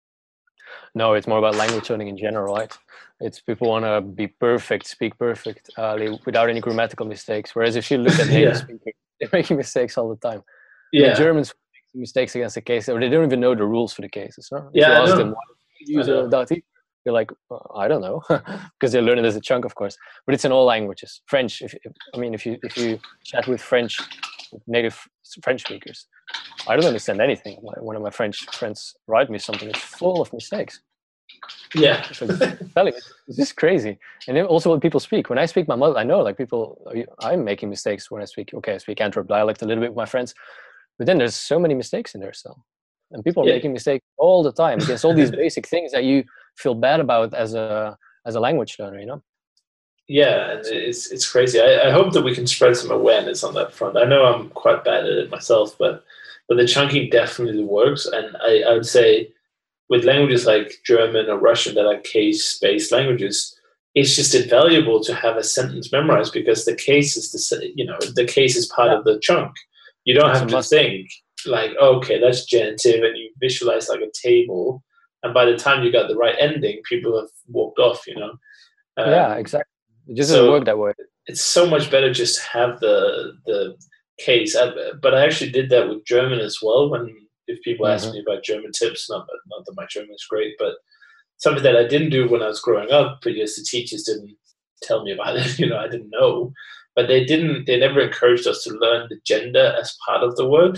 No, it's more about language learning in general, right? It's people want to be perfect, speak perfect, uh, li- without any grammatical mistakes. Whereas if you look at native Yeah. speakers, they're making mistakes all the time. I Yeah, mean, Germans make mistakes against the case, or they don't even know the rules for the cases. No? If yeah, you I ask know. them why do you use I a know. dati, they're like, "Uh, I don't know, because they learn it as a chunk, of course. But it's in all languages. French, if, if I mean, if you if you chat with French, with native French speakers, I don't understand anything. My- One of my French friends write me something; it's full of mistakes. Yeah, So telling it, it's just crazy. And then also when people speak, when I speak my mother, I know like people, I'm making mistakes when I speak. Okay, I speak Antwerp dialect a little bit with my friends, but then there's so many mistakes in there still, and people are Yeah. making mistakes all the time against all these basic things that you feel bad about as a as a language learner. You know? yeah, and it's it's crazy. I, I hope that we can spread some awareness on that front. I know I'm quite bad at it myself, but but the chunking definitely works, and I, I would say with languages like German or Russian that are case-based languages, it's just invaluable to have a sentence memorized because the case is the you know the case is part Yeah. of the chunk. You don't It's have a to must. think like, okay, that's genitive, and you visualize like a table, and by the time you got the right ending, people have walked off. You know. Um, Yeah, exactly. It just doesn't so work that way. it's so much better just to have the the case. I, but I actually did that with German as well. When if people ask Mhm. me about German tips, not that not that my German is great, but something that I didn't do when I was growing up because the teachers didn't tell me about it. You know, I didn't know, but they didn't. They never encouraged us to learn the gender as part of the word.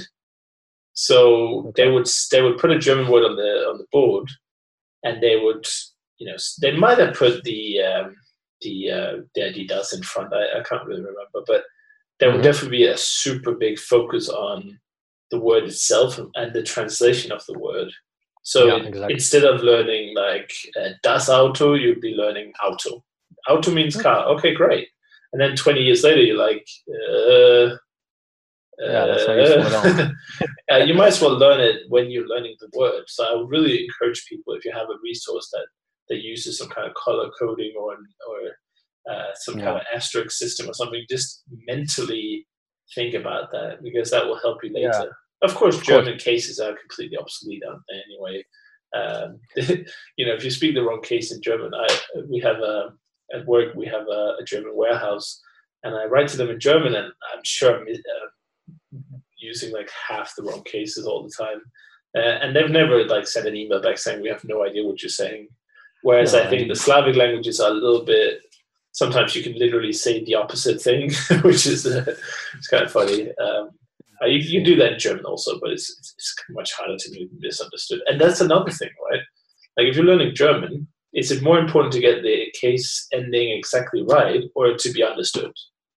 So Okay. they would they would put a German word on the on the board, and they would you know they might have put the um, the uh, the I D does in front. I, I can't really remember, but there would Mhm. definitely be a super big focus on the word itself and the translation of the word. So Yeah, it, exactly. instead of learning like uh, das Auto, you'd be learning auto. Auto means Okay. car. Okay, great. And then twenty years later, you're like, uh, Yeah, that's not useful at all. uh, uh, you might as well learn it when you're learning the word. So I would really encourage people if you have a resource that that uses some kind of color coding or or uh, some kind Yeah. of asterisk system or something, just mentally think about that because that will help you later. Yeah. Of course, Of course. German cases are completely obsolete, aren't they? Anyway, um, you know, if you speak the wrong case in German, I we have a at work we have a, a German warehouse, and I write to them in German, and I'm sure I'm uh, using like half the wrong cases all the time. Uh, and they've never like sent an email back saying we have no idea what you're saying. Whereas No, I think and the Slavic languages are a little bit. Sometimes you can literally say the opposite thing, which is uh, it's kind of funny. Um, uh, you, you do that in German also, but it's, it's it's much harder to be misunderstood. And that's another thing, right? Like if you're learning German, is it more important to get the case ending exactly right or to be understood?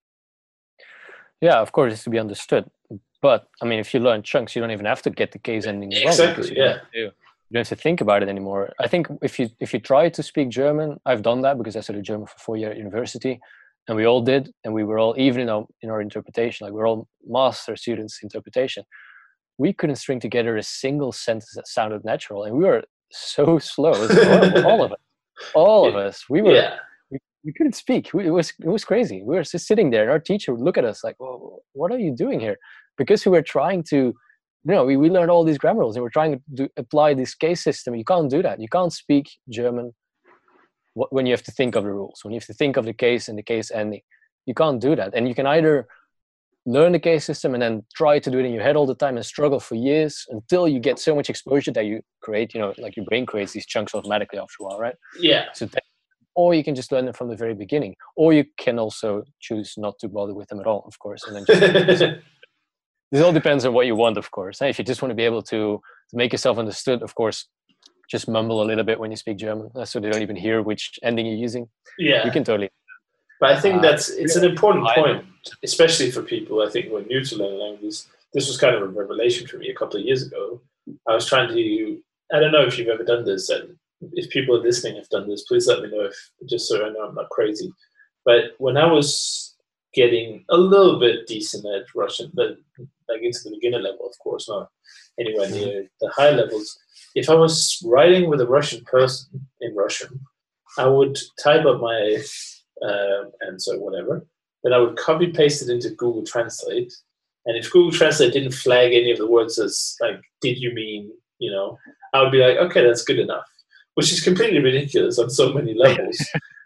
yeah, of course, it's to be understood. But I mean, if you learn chunks, you don't even have to get the case ending wrong because Exactly, you don't yeah. have to. You don't have to think about it anymore. I think if you if you try to speak German, I've done that because I studied German for four years at university, and we all did, and we were all even in our in our interpretation, like we're all master students in interpretation. We couldn't string together a single sentence that sounded natural, and we were so slow. It was horrible. All of us, all of us, we were. Yeah. We, we couldn't speak. We, it was it was crazy. We were just sitting there, and our teacher would look at us like, well, "What are you doing here?" Because we were trying to, you know, we, we learned all these grammar rules, and we're trying to do, apply this case system. You can't do that. You can't speak German wh- when you have to think of the rules. When you have to think of the case and the case ending, you can't do that. And you can either learn the case system and then try to do it in your head all the time and struggle for years until you get so much exposure that you create, you know, like your brain creates these chunks automatically after a while, right? Yeah. So that, or you can just learn them from the very beginning, or you can also choose not to bother with them at all, of course, and then just learn them. So this all depends on what you want, of course. If you just want to be able to, to make yourself understood, of course, just mumble a little bit when you speak German, uh, so they don't even hear which ending you're using. Yeah. You can totally. But I think Uh, that's it's an important point, especially for people I think who are new to learning languages. This was kind of a revelation for me a couple of years ago. I was trying to I don't know if you've ever done this, and if people are listening have done this, please let me know if just so I know I'm not crazy. But when I was getting a little bit decent at Russian, but like into the beginner level, of course, not anywhere near the high levels. If I was writing with a Russian person in Russian, I would type up my uh, answer, whatever, then I would copy paste it into Google Translate. And if Google Translate didn't flag any of the words as like, did you mean, you know, I would be like, okay, that's good enough, which is completely ridiculous on so many levels.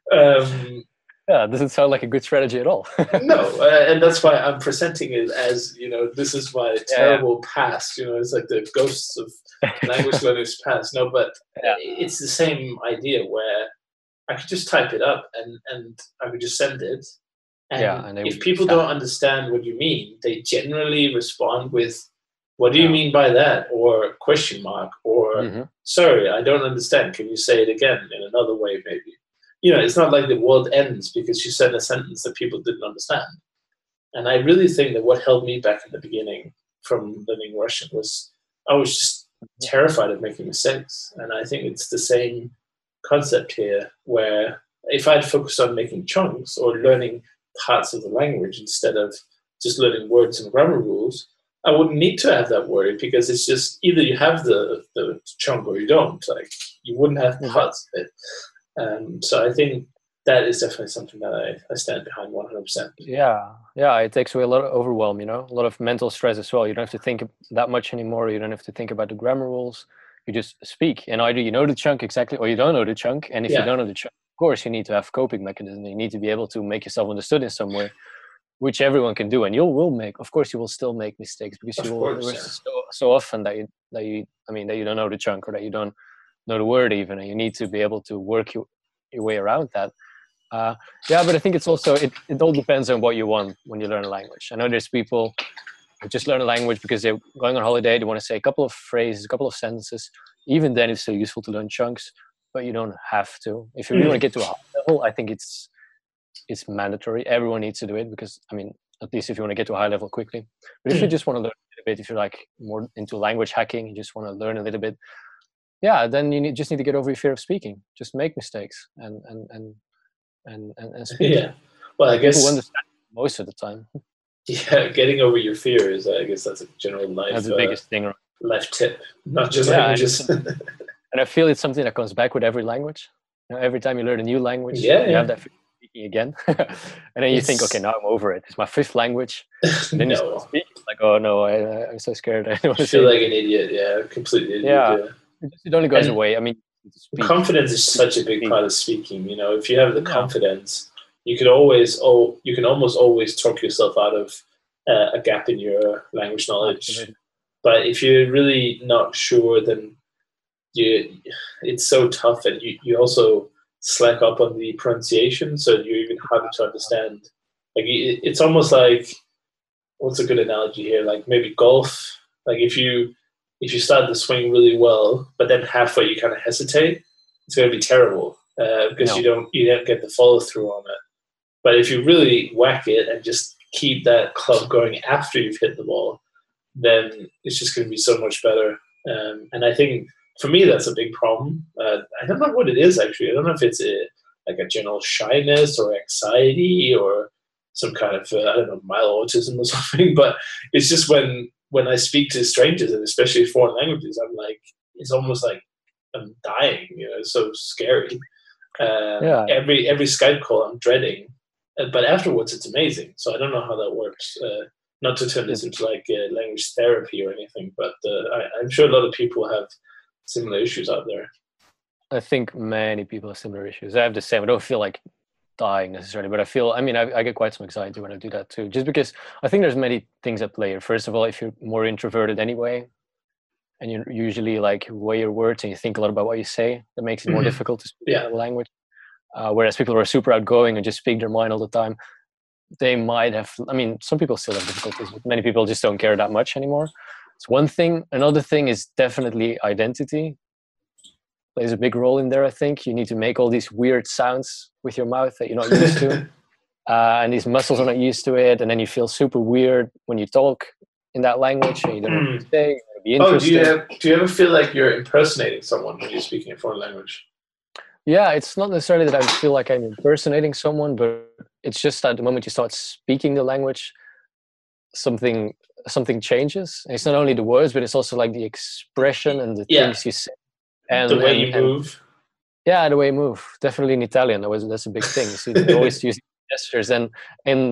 um, Yeah, it doesn't sound like a good strategy at all. no, uh, and that's why I'm presenting it as, you know, this is my terrible yeah. past. You know, it's like the ghosts of language learners' past. No, but yeah. it's the same idea where I could just type it up and, and I could just send it. And, yeah, and if people don't understand what you mean, they generally respond with, what do you yeah. mean by that? Or question mark, or mm-hmm. sorry, I don't understand. Can you say it again in another way, maybe? You know, it's not like the world ends because you said a sentence that people didn't understand. And I really think that what held me back in the beginning from learning Russian was I was just terrified of making mistakes. And I think it's the same concept here, where if I'd focused on making chunks or learning parts of the language instead of just learning words and grammar rules, I wouldn't need to have that worry, because it's just either you have the, the chunk or you don't. Like, you wouldn't have parts of it. Um, so I think that is definitely something that I, I stand behind one hundred percent. Yeah, yeah, it takes away a lot of overwhelm, you know, a lot of mental stress as well. You don't have to think that much anymore. You don't have to think about the grammar rules. You just speak, and either you know the chunk exactly or you don't know the chunk. And if yeah. you don't know the chunk, of course, you need to have coping mechanism. You need to be able to make yourself understood in some way, which everyone can do. And you will make, of course, you will still make mistakes, because you will, course, yeah. so, so often that you, that you, I mean, that you don't know the chunk, or that you don't know the word even, and you need to be able to work your, your way around that. Uh, yeah, but I think it's also, it, it all depends on what you want when you learn a language. I know there's people who just learn a language because they're going on holiday, they want to say a couple of phrases, a couple of sentences. Even then it's still useful to learn chunks, but you don't have to. If you really want to get to a high level, I think it's it's mandatory. Everyone needs to do it, because, I mean, at least if you want to get to a high level quickly. But if you just want to learn a little bit, if you're like more into language hacking, you just want to learn a little bit, yeah, then you need, just need to get over your fear of speaking. Just make mistakes and and and and and, and speak. Yeah, well, I guess people understand most of the time. Yeah, getting over your fear is, I guess, that's a general life. That's the uh, biggest thing. Right? Life tip, not just yeah, languages. And, and I feel it's something that comes back with every language. You know, every time you learn a new language, yeah, you yeah. have that fear of speaking again, and then you it's... think, okay, now I'm over it. It's my fifth language. And then no. you start speaking, like, oh no, I, I'm so scared. I don't want to feel say like an idiot. Yeah, completely idiot. Yeah, yeah. It only goes and away. I mean, confidence is such a big part of speaking. You know, if you have the yeah. confidence, you could always, oh, you can almost always talk yourself out of uh, a gap in your language knowledge. Absolutely. But if you're really not sure, then you, it's so tough, and you, you also slack up on the pronunciation, so you're even harder to understand. Like, it's almost like, what's a good analogy here? Like maybe golf. Like if you if you start the swing really well, but then halfway you kind of hesitate, it's going to be terrible uh, because no. you don't you don't get the follow through on it. But if you really whack it and just keep that club going after you've hit the ball, then it's just going to be so much better. Um, and I think for me that's a big problem. Uh, I don't know what it is actually. I don't know if it's a, like a general shyness or anxiety or some kind of uh, I don't know, mild autism or something. But it's just when when I speak to strangers, and especially foreign languages, I'm like, it's almost like I'm dying. You know, it's so scary. Uh, yeah. Every every Skype call I'm dreading, uh, but afterwards it's amazing. So I don't know how that works. Uh, not to turn this into like uh, language therapy or anything, but uh, I, I'm sure a lot of people have similar issues out there. I think many people have similar issues. I have the same. I don't feel like dying necessarily, but I feel, I mean, I, I get quite some anxiety when I do that too, just because I think there's many things at play. First of all, if you're more introverted anyway, and you usually like weigh your words and you think a lot about what you say, that makes it more mm-hmm. difficult to speak yeah. a language. Uh, whereas people who are super outgoing and just speak their mind all the time, they might have, I mean, some people still have difficulties, but many people just don't care that much anymore. It's one thing. Another thing is definitely identity. Plays a big role in there, I think. You need to make all these weird sounds with your mouth that you're not used to. Uh, and these muscles are not used to it. And then you feel super weird when you talk in that language and you don't know what to say. You want to be interesting. Oh, do you, have, do you ever feel like you're impersonating someone when you're speaking a foreign language? Yeah, it's not necessarily that I feel like I'm impersonating someone, but it's just that the moment you start speaking the language, something something changes. And it's not only the words, but it's also like the expression and the Yeah. things you say. And the way and, you and, move. yeah, the way you move. Definitely in Italian, that was that's a big thing. So you always use gestures, and and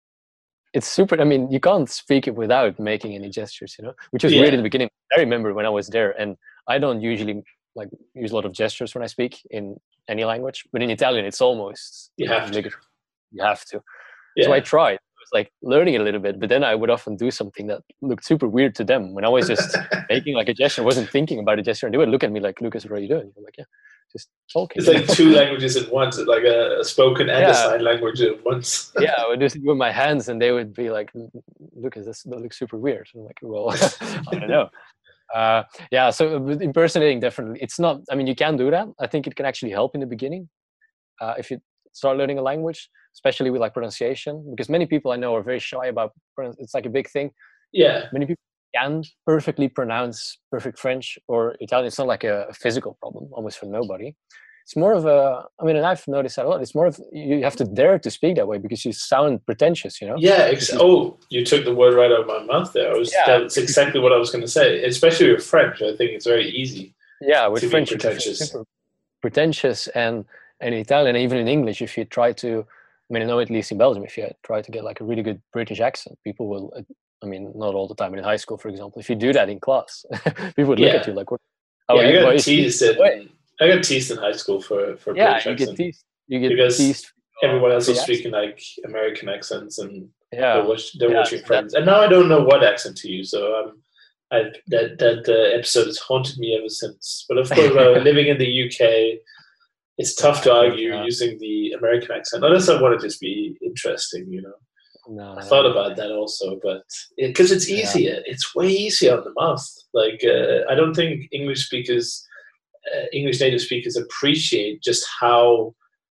it's super. I mean, you can't speak it without making any gestures, you know, which was Yeah. weird in the beginning. I remember when I was there, and I don't usually like use a lot of gestures when I speak in any language, but in Italian, it's almost You have to. You have to. Yeah. So I tried. I was like learning a little bit, but then I would often do something that looked super weird to them when I was just making like a gesture, wasn't thinking about a gesture, and they would look at me like, "Lucas, what are you doing?" I'm like, "Yeah, just talking." It's like two languages at once, like a, a spoken and Yeah. a sign language at once. Yeah, I would just do it with my hands, and they would be like, "Lucas, this that looks super weird." I'm like, "Well, I don't know." Uh, yeah, so impersonating, definitely. It's not, I mean, you can do that. I think it can actually help in the beginning uh, if you start learning a language, especially with like pronunciation, because many people I know are very shy about, it's like a big thing. Yeah. Many people can perfectly pronounce perfect French or Italian. It's not like a, a physical problem, almost for nobody. It's more of a, I mean, and I've noticed that a lot. It's more of, you have to dare to speak that way because you sound pretentious, you know? Yeah. Ex- oh, you took the word right out of my mouth there. I was, Yeah. That's exactly what I was going to say, especially with French. I think it's very easy. Yeah, with to French, be you can feel pretentious. super pretentious, and, and in Italian, and even in English, if you try to, I mean, I know at least in Belgium, if you try to get like a really good British accent, people will, I mean, not all the time, but in high school, for example, if you do that in class, people would look Yeah. at you like, what? How Yeah, are you, I why are got you speaking teased that way? in, I got teased in high school for, for Yeah, British you accent. get teased. You get Because teased. everyone else was the accent. speaking like American accents, and Yeah, they're, watch, they're yeah, watching so Friends. And now I don't know what accent to use. So um, I, that that uh, episode has haunted me ever since. But of course, uh, living in the U K, it's tough to I think, argue uh, using the American accent, unless I want to just be interesting, you know. No, I thought no. about that also, but because it, it's Yeah. easier, it's way easier on the mouth. Like uh, I don't think English speakers, uh, English native speakers, appreciate just how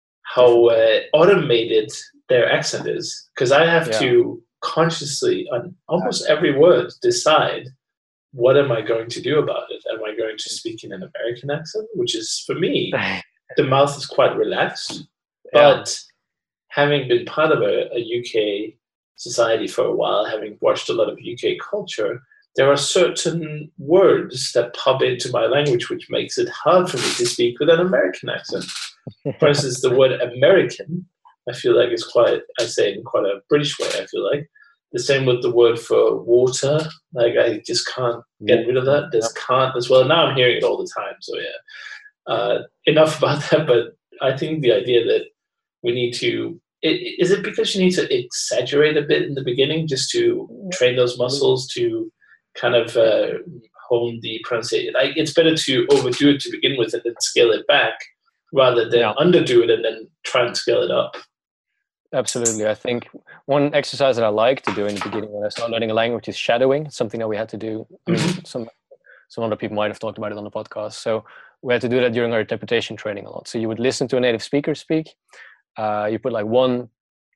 how uh, automated their accent is. Because I have Yeah. to consciously, on almost every word, decide what am I going to do about it. Am I going to speak in an American accent, which is for me, the mouth is quite relaxed, but Yeah. having been part of a, a U K society for a while, having watched a lot of U K culture, there are certain words that pop into my language which makes it hard for me to speak with an American accent. For instance, the word American, I feel like is quite, I say it in quite a British way, I feel like. The same with the word for water. Like, I just can't get rid of that. There's can't as well. Now I'm hearing it all the time, so yeah. Uh, enough about that, but I think the idea that we need to, is it because you need to exaggerate a bit in the beginning just to train those muscles to kind of uh, hone the pronunciation? Like, it's better to overdo it to begin with and then scale it back rather than Yeah. underdo it and then try and scale it up. Absolutely. I think one exercise that I like to do in the beginning when I start learning a language is shadowing, something that we had to do. I mean, Mhm. some some other people might have talked about it on the podcast. So we had to do that during our interpretation training a lot. So you would listen to a native speaker speak. Uh, you put like one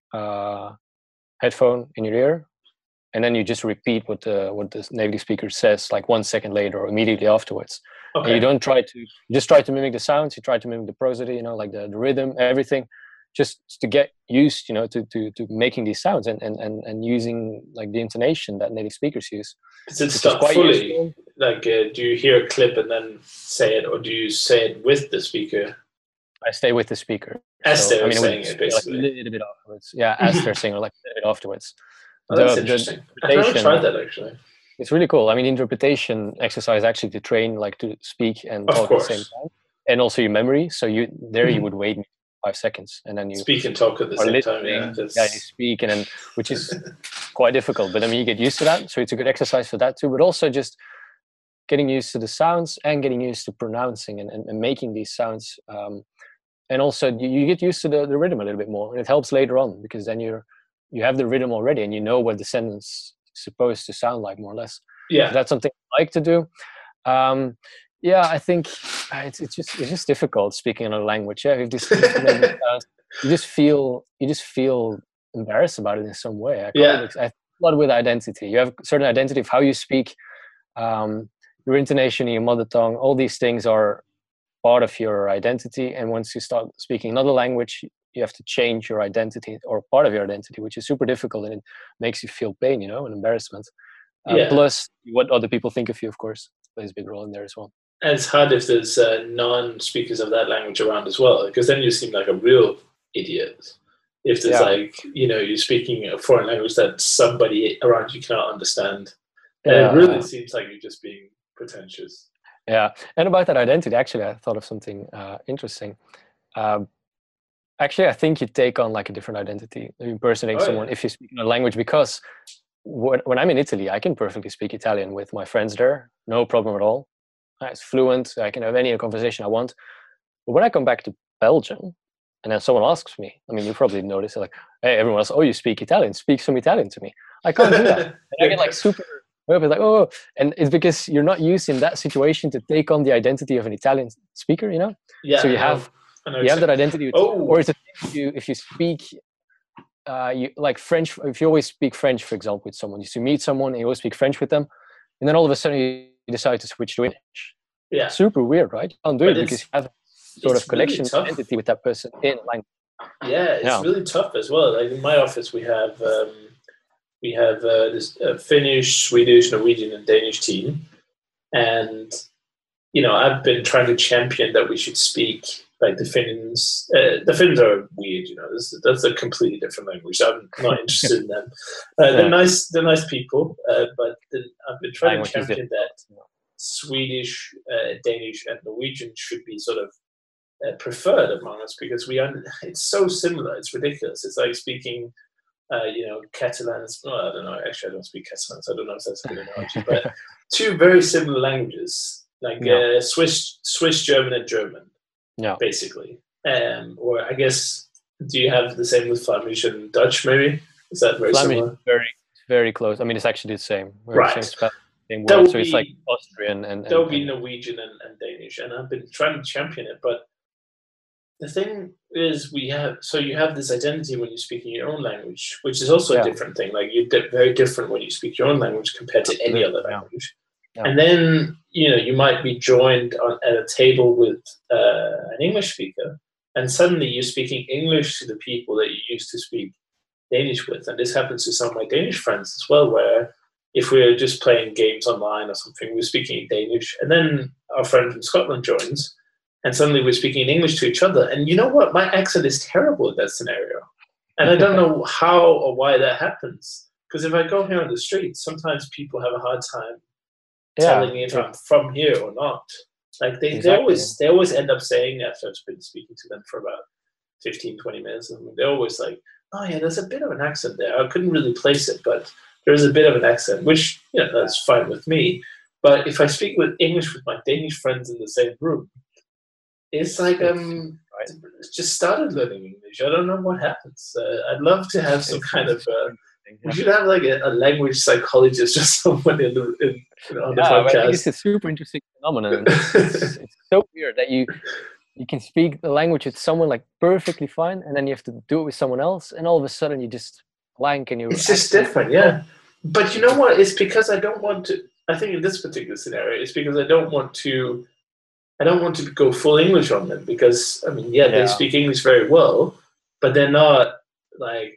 uh, headphone in your ear, and then you just repeat what the what the native speaker says like one second later or immediately afterwards. Okay. And you don't try to, you just try to mimic the sounds. You try to mimic the prosody, you know, like the, the rhythm, everything, just to get used, you know, to to, to making these sounds and, and, and, and using like the intonation that native speakers use. Is it which is stuck quite fully? useful. Like, uh, do you hear a clip and then say it, or do you say it with the speaker? I stay with the speaker. As so, they're I mean, saying would it, like basically. a little bit afterwards. Yeah, as they're saying, or like a little bit afterwards. Oh, that's The- the interesting. I've never tried that, actually. It's really cool. I mean, interpretation exercise actually to train, like to speak and Of talk at the same course. time, and also your memory. So you there you Mhm. would wait five seconds, and then you Speak and talk at the are same listening. time, yeah. Yeah, That's... you speak, and then which is quite difficult. But I mean, you get used to that, so it's a good exercise for that too. But also just getting used to the sounds and getting used to pronouncing and, and, and making these sounds. Um, and also you, you get used to the, the rhythm a little bit more, and it helps later on because then you're you have the rhythm already, and you know what the sentence is supposed to sound like, more or less. Yeah. So that's something I like to do. Um, yeah, I think it's it's just it's just difficult speaking another language. Yeah, if this, maybe, uh, you just feel you just feel embarrassed about it in some way. I can't Yeah. really, I, a lot with identity. You have a certain identity of how you speak, um, your intonation, your mother tongue. All these things are part of your identity, and once you start speaking another language, you have to change your identity or part of your identity, which is super difficult, and it makes you feel pain, you know, and embarrassment. Uh, Yeah. Plus, what other people think of you, of course, plays a big role in there as well. And it's hard if there's uh, non-speakers of that language around as well, because then you seem like a real idiot. If there's Yeah. like, you know, you're speaking a foreign language that somebody around you cannot understand. And Yeah. it really seems like you're just being pretentious. Yeah, and about that identity, actually, I thought of something uh, interesting. Um, actually, I think you take on like a different identity, impersonating Oh, someone yeah. if you speak a language, because when, when I'm in Italy, I can perfectly speak Italian with my friends there, no problem at all. It's fluent, I can have any conversation I want. But when I come back to Belgium, and then someone asks me, I mean, you probably noticed, like, hey, everyone else, oh, you speak Italian, speak some Italian to me. I can't do that. And I get like super, like, oh, and it's because you're not used in that situation to take on the identity of an Italian speaker, you know? Yeah, So you I know. have I know you have that exactly. identity, Oh. or it's a thing if you if you speak, uh, you like French. If you always speak French, for example, with someone, you meet someone and you always speak French with them, and then all of a sudden you decide to switch to English. Yeah. Super weird, right? You can't do But it it's- because you have sort it's of connection really tough. identity with that person in language. Yeah, it's Yeah. really tough as well. Like in my office, we have um, we have uh, this uh, Finnish, Swedish, Norwegian, and Danish team, and you know I've been trying to champion that we should speak like the Finns. Uh, the Finns are weird, you know. This, that's a completely different language. I'm not interested in them. Uh, they're Yeah. nice. They're nice people, uh, but the, I've been trying Language to is champion that Swedish, uh, Danish, and Norwegian should be sort of uh, preferred among us because we un- it's so similar. It's ridiculous. It's like speaking, uh, you know, Catalan. Well, I don't know. Actually, I don't speak Catalan, so I don't know if that's a good analogy. But two very similar languages, like Yeah. uh, Swiss, Swiss German, and German. Yeah. Basically. Um, or I guess, do you have the same with Flemish and Dutch? Maybe is that very Flemish similar? is very very close. I mean, it's actually the same. We're Right. the same spell, same That word. would So it's like be- Austrian and, That would and, be and Norwegian and, and Danish, and I've been trying to champion it. But the thing is, we have so you have this identity when you speak in your own language, which is also Yeah. a different thing. Like you're di- very different when you speak your own language compared to any other Yeah. language. Yeah. And then you know you might be joined on, at a table with uh, an English speaker, and suddenly you're speaking English to the people that you used to speak Danish with. And this happens to some of my Danish friends as well, where if we're just playing games online or something, we're speaking in Danish, and then our friend from Scotland joins, and suddenly we're speaking in English to each other. And you know what? My accent is terrible in that scenario. And I don't know how or why that happens. Because if I go here on the street, sometimes people have a hard time yeah, telling me if yeah. I'm from here or not. Like they, they Exactly. always they always end up saying after I've been speaking to them for about fifteen, twenty minutes, and they're always like, oh yeah, there's a bit of an accent there. I couldn't really place it, but there is a bit of an accent, which, you know, that's fine with me. But if I speak with English with my Danish friends in the same room, it's like um, Right. just started learning English. I don't know what happens. Uh, I'd love to have some It's- kind of. Uh, Yeah. we should have like a, a language psychologist or someone in the in, you know, on the Yeah, but I think it's podcast. a super interesting phenomenon. It's, it's, it's so weird that you you can speak the language with someone like perfectly fine, and then you have to do it with someone else, and all of a sudden you just blank and you. It's just different, yeah. But you know what? It's because I don't want to. I think in this particular scenario, it's because I don't want to. I don't want to go full English on them because I mean, yeah, they Yeah. speak English very well, but they're not like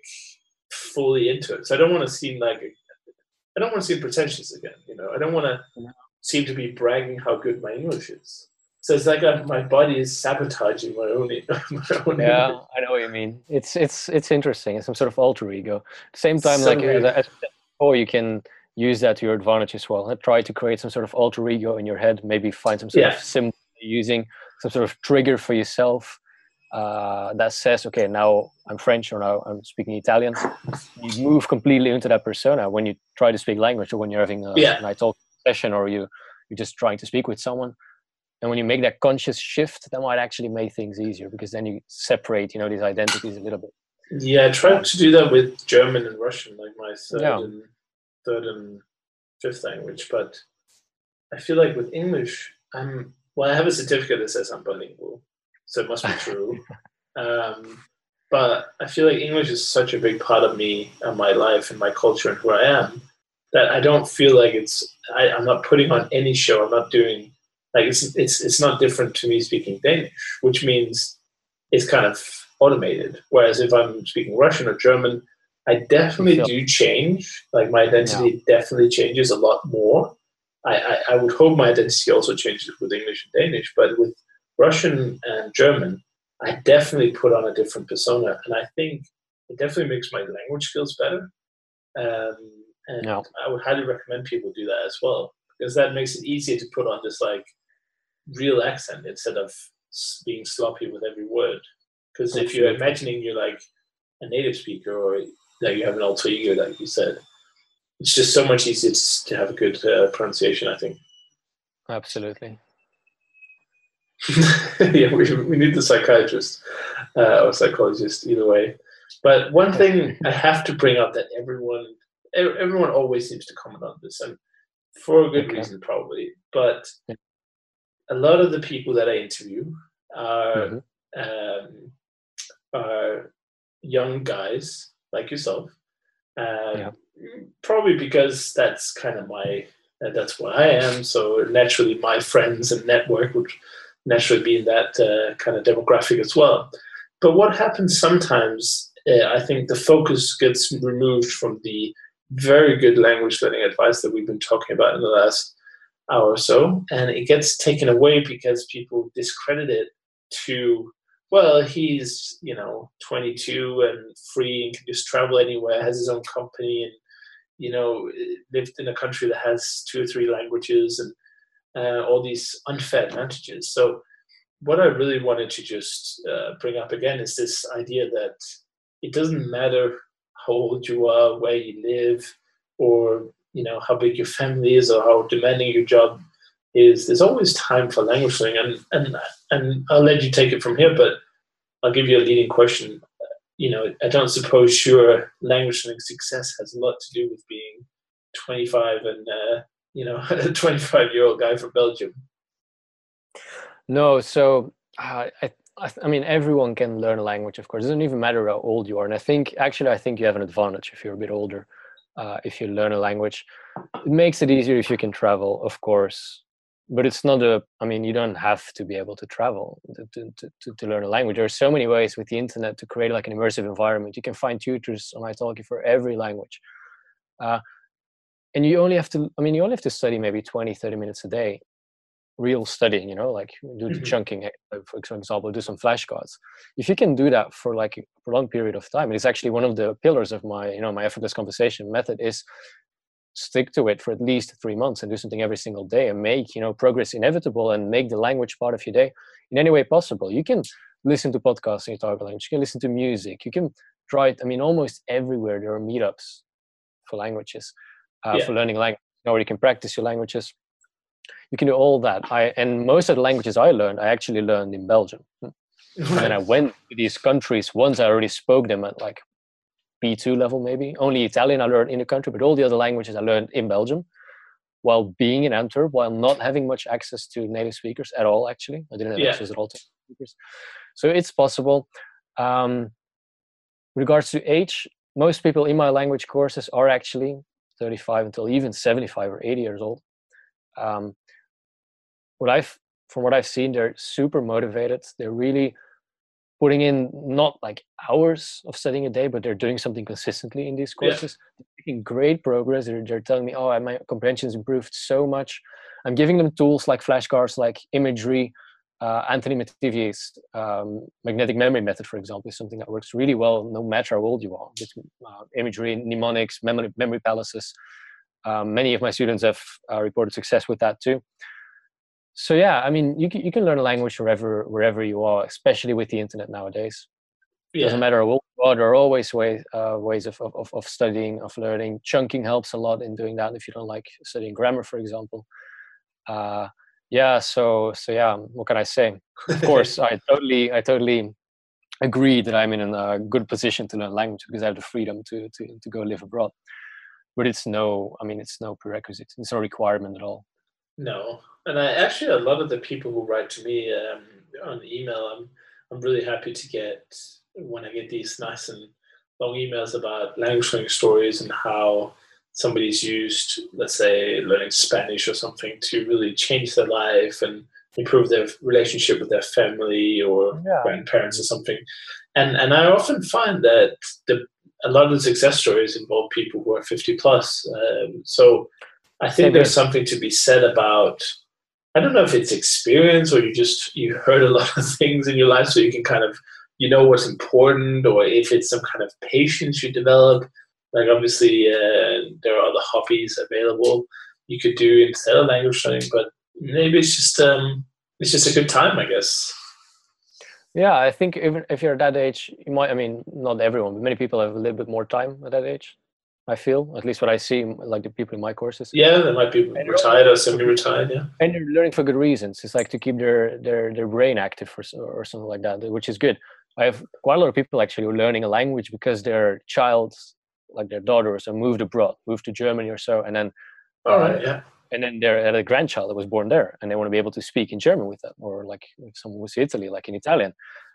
fully into it. So I don't want to seem like a, I don't want to seem pretentious again. You know, I don't want to No. seem to be bragging how good my English is. So it's like I, my body is sabotaging my own. My own Yeah, English. I know what you mean. It's it's it's interesting. It's some sort of alter ego. At the same time, So like as, weird. I- as I said before, you can use that to your advantage as well. And try to create some sort of alter ego in your head. Maybe find some sort Yeah. of symbol you're using, some sort of trigger for yourself uh, that says, okay, now I'm French or now I'm speaking Italian. You move completely into that persona when you try to speak language, or when you're having a Yeah. night talk session, or you you're just trying to speak with someone. And when you make that conscious shift, that might actually make things easier, because then you separate, you know, these identities a little bit. Yeah, I tried to do that with German and Russian, like my third Yeah. and third and fifth language. But I feel like with English, I'm well. I have a certificate that says I'm bilingual, so it must be true. um, but I feel like English is such a big part of me and my life and my culture and who I am that I don't feel like it's. I, I'm not putting on any show. I'm not doing like it's it's it's not different to me speaking Danish, which means it's kind of automated. Whereas if I'm speaking Russian or German, I definitely do change. Like my identity yeah. definitely changes a lot more. I, I, I would hope my identity also changes with English and Danish, but with Russian and German, I definitely put on a different persona. And I think it definitely makes my language skills better. Um, and no. I would highly recommend people do that as well, because that makes it easier to put on this like real accent instead of being sloppy with every word. Because if you're imagining you're like a native speaker or that you have an alter ego, like you said, it's just so much easier to have a good uh, pronunciation, I think. Absolutely. Yeah, we, we need the psychiatrist uh, or psychologist either way. But one thing I have to bring up that everyone everyone always seems to comment on this, and for a good okay. reason probably, but a lot of the people that I interview are, mm-hmm. um, are young guys like yourself. Um, yeah. Probably because that's kind of my, uh, that's what I am. So naturally my friends and network would naturally be in that uh, kind of demographic as well. But what happens sometimes, uh, I think the focus gets removed from the very good language learning advice that we've been talking about in the last hour or so, and it gets taken away because people discredit it to, well, he's, you know, twenty-two and free and can just travel anywhere, has his own company, and, you know, lived in a country that has two or three languages and uh, all these unfair advantages. So what I really wanted to just uh, bring up again is this idea that it doesn't matter how old you are, where you live, or, you know, how big your family is or how demanding your job is. There's always time for language learning, and and and I'll let you take it from here, but I'll give you a leading question. You know, I don't suppose your language learning success has a lot to do with being twenty-five and, uh, you know, a twenty-five-year-old guy from Belgium. No, so uh, I, I, I mean, everyone can learn a language, of course. It doesn't even matter how old you are. And I think, actually, I think you have an advantage if you're a bit older, uh, if you learn a language. It makes it easier if you can travel, of course. But it's not a, I mean, you don't have to be able to travel to, to, to, to learn a language. There are so many ways with the internet to create like an immersive environment. You can find tutors on italki for every language. Uh, and you only have to, I mean, you only have to study maybe twenty, thirty minutes a day. Real studying, you know, like do the mm-hmm. chunking, for example, do some flashcards. If you can do that for like a prolonged period of time, it's actually one of the pillars of my, you know, my effortless conversation method is stick to it for at least three months and do something every single day and make, you know, progress inevitable and make the language part of your day in any way possible. You can listen to podcasts in your target language. You can listen to music. You can try it. I mean, almost everywhere there are meetups for languages, uh, yeah. for learning language, you know, where you can practice your languages. You can do all that. I and most of the languages I learned, I actually learned in Belgium. Right. And then I went to these countries. Once I already spoke them at like B two level, maybe. Only Italian I learned in the country, but all the other languages I learned in Belgium while being in Antwerp, while not having much access to native speakers at all, actually. I didn't have yeah. access at all to speakers. So it's possible. Um, with regards to age, most people in my language courses are actually thirty-five until even seventy-five or eighty years old. Um, what I've, from what I've seen, they're super motivated. They're really putting in not like hours of studying a day, but they're doing something consistently in these courses. Yeah. They're making great progress. They're, they're telling me, oh, my comprehension's improved so much. I'm giving them tools like flashcards, like imagery. Uh, Anthony Mettivier's um, magnetic memory method, for example, is something that works really well no matter how old you are. With uh, imagery, mnemonics, memory, memory palaces. Um, many of my students have uh, reported success with that too. So yeah, I mean, you can, you can learn a language wherever wherever you are, especially with the internet nowadays. It yeah. doesn't matter how old you are, there are always ways uh, ways of, of of studying, of learning. Chunking helps a lot in doing that if you don't like studying grammar, for example. Uh, yeah, so so yeah, what can I say? Of course, I totally I totally agree that I'm in a uh, good position to learn language because I have the freedom to to to go live abroad. But it's no, I mean, it's no prerequisite. It's no requirement at all. No, and I actually a lot of the people who write to me um, on email, I'm I'm really happy to get when I get these nice and long emails about language learning stories and how somebody's used, let's say, learning Spanish or something to really change their life and improve their relationship with their family or Yeah. grandparents or something. And and I often find that the a lot of the success stories involve people who are fifty plus. Um, so I think Same there's here. something to be said about, I don't know if it's experience or you just, you heard a lot of things in your life so you can kind of, you know what's important, or if it's some kind of patience you develop. Like obviously uh, there are other hobbies available you could do instead of language learning, but maybe it's just um, it's just a good time, I guess. Yeah, I think even if you're at that age, you might, I mean, not everyone, but many people have a little bit more time at that age, I feel, at least what I see, like the people in my courses. Yeah, there might be retired or semi-retired, yeah. And they're learning for good reasons. It's like to keep their, their, their brain active or, or something like that, which is good. I have quite a lot of people actually who are learning a language because their child, like their daughters, are moved abroad, moved to Germany or so, and then All right, yeah. and then they had a grandchild that was born there, and they want to be able to speak in German with them, or like if someone was to Italy, like in Italian,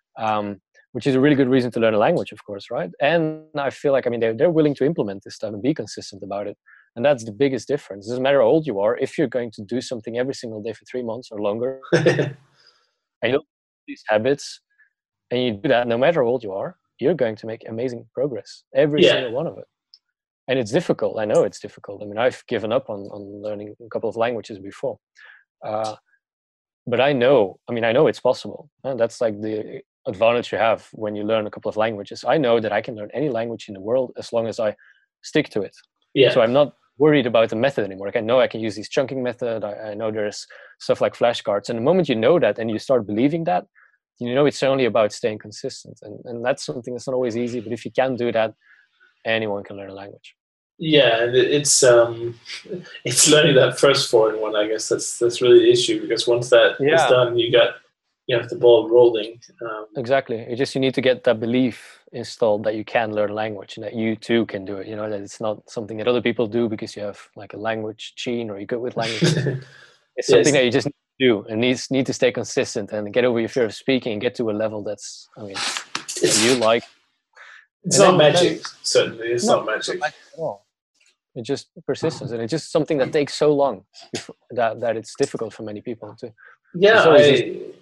um, which is a really good reason to learn a language, of course, right? And I feel like, I mean, they're, they're willing to implement this stuff and be consistent about it. And that's the biggest difference. It doesn't matter how old you are, if you're going to do something every single day for three months or longer, and you don't have these habits, and you do that no matter how old you are, you're going to make amazing progress, every Yeah. single one of it. And it's difficult. I know it's difficult. I mean, I've given up on, on learning a couple of languages before. Uh, but I know, I mean, I know it's possible. And that's like the advantage you have when you learn a couple of languages. I know that I can learn any language in the world as long as I stick to it. Yeah. So I'm not worried about the method anymore. Like I know I can use this chunking method. I, I know there's stuff like flashcards. And the moment you know that and you start believing that, you know it's only about staying consistent. And, and that's something that's not always easy. But if you can do that, anyone can learn a language. Yeah, and it's um, it's learning that first foreign one. I guess that's that's really the issue, because once that Yeah. is done, you got you have the ball rolling. Um, Exactly. It just, you need to get that belief installed that you can learn language and that you too can do it. You know, that it's not something that other people do because you have like a language gene or you're good with languages. It's something Yes. that you just need to do and needs need to stay consistent and get over your fear of speaking and get to a level that's, I mean, that you like. It's And not then- magic. Certainly, it's No, not magic. At all. It's just persistence, and it's just something that takes so long before, that that it's difficult for many people to Yeah, It's always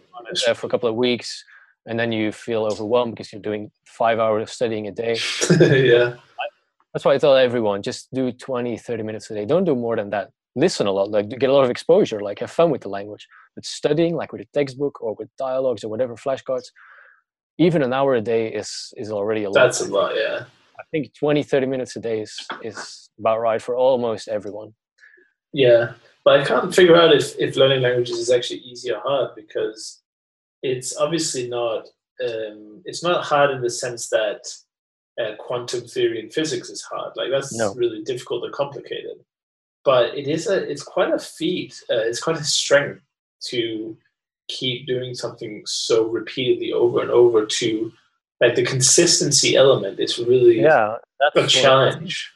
I, uh, for a couple of weeks, and then you feel overwhelmed because you're doing five hours of studying a day. yeah, That's why I tell everyone, just do twenty, thirty minutes a day. Don't do more than that. Listen a lot, like get a lot of exposure, like have fun with the language. But studying, like with a textbook or with dialogues or whatever, flashcards, even an hour a day is is already a lot. that's a lot. Yeah, I think twenty, thirty minutes a day is, is about right for almost everyone. yeah. But I can't figure out if, if learning languages is actually easy or hard, because it's obviously not. Um, it's not hard in the sense that uh, quantum theory and physics is hard. Like that's No. really difficult and complicated. But it is a. It's quite a feat. Uh, it's quite a strength to keep doing something so repeatedly over and over. To like the consistency element is really Yeah, a that's what- challenge.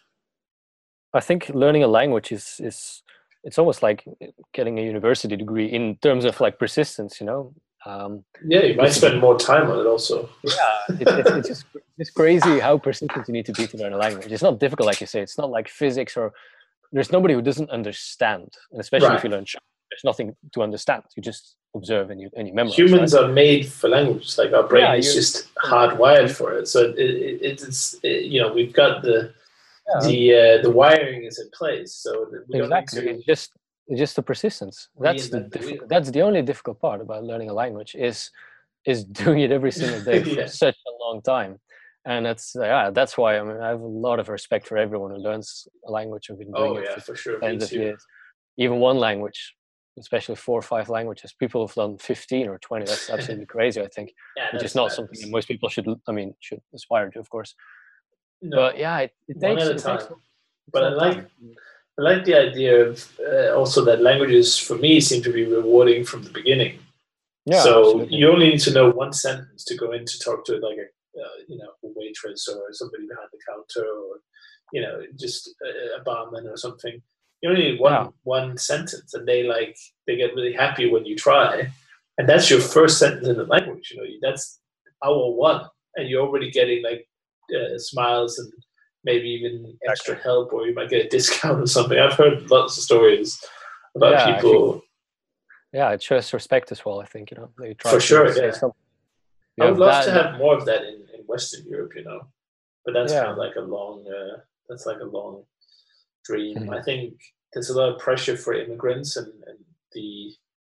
I think learning a language is is it's almost like getting a university degree in terms of like persistence, you know. Um, Yeah, you might spend more time on it also. yeah, it's, it's, it's just it's crazy how persistent you need to be to learn a language. It's not difficult, like you say. It's not like physics, or there's nobody who doesn't understand, and especially Right. if you learn German, there's nothing to understand. You just observe and you and you memorize. Humans right? are made for language. Like our brain Yeah, is you- just hardwired for it. So it, it, it's it, you know we've got the Yeah. the uh, the wiring is in place. So that we Exactly. don't need It's just it's just the persistence. That's the reinvent the diffi- wheel. that's the only difficult part about learning a language is is doing it every single day for Yeah. such a long time. And that's yeah, that's why I mean I have a lot of respect for everyone who learns a language. I've been to. doing Oh it yeah, for for sure. Me tens of too. years. Even one language, especially four or five languages. People have done fifteen or twenty. That's absolutely crazy, I think. Yeah, Which that's is not madness. something that most people should I mean should aspire to, of course. No, But yeah, it, it one takes at a it takes time. a But I long like time. I like the idea of uh, also that languages for me seem to be rewarding from the beginning. Yeah, so absolutely. you only need to know one sentence to go in to talk to like a uh, you know a waitress or somebody behind the counter, or you know just a, a barman or something. You only need one Yeah. one sentence, and they like they get really happy when you try, and that's your first sentence in the language. You know that's hour one, and you're already getting like uh, smiles and maybe even extra help, or you might get a discount or something. I've heard lots of stories about Yeah, people. Actually, yeah, it shows respect as well. I think you know they try For to sure, say yeah. something. I would have love that, to have more of that in, in Western Europe, you know, but that's Yeah. kind of like a long, uh, that's like a long dream. Mhm. I think there's a lot of pressure for immigrants and, and the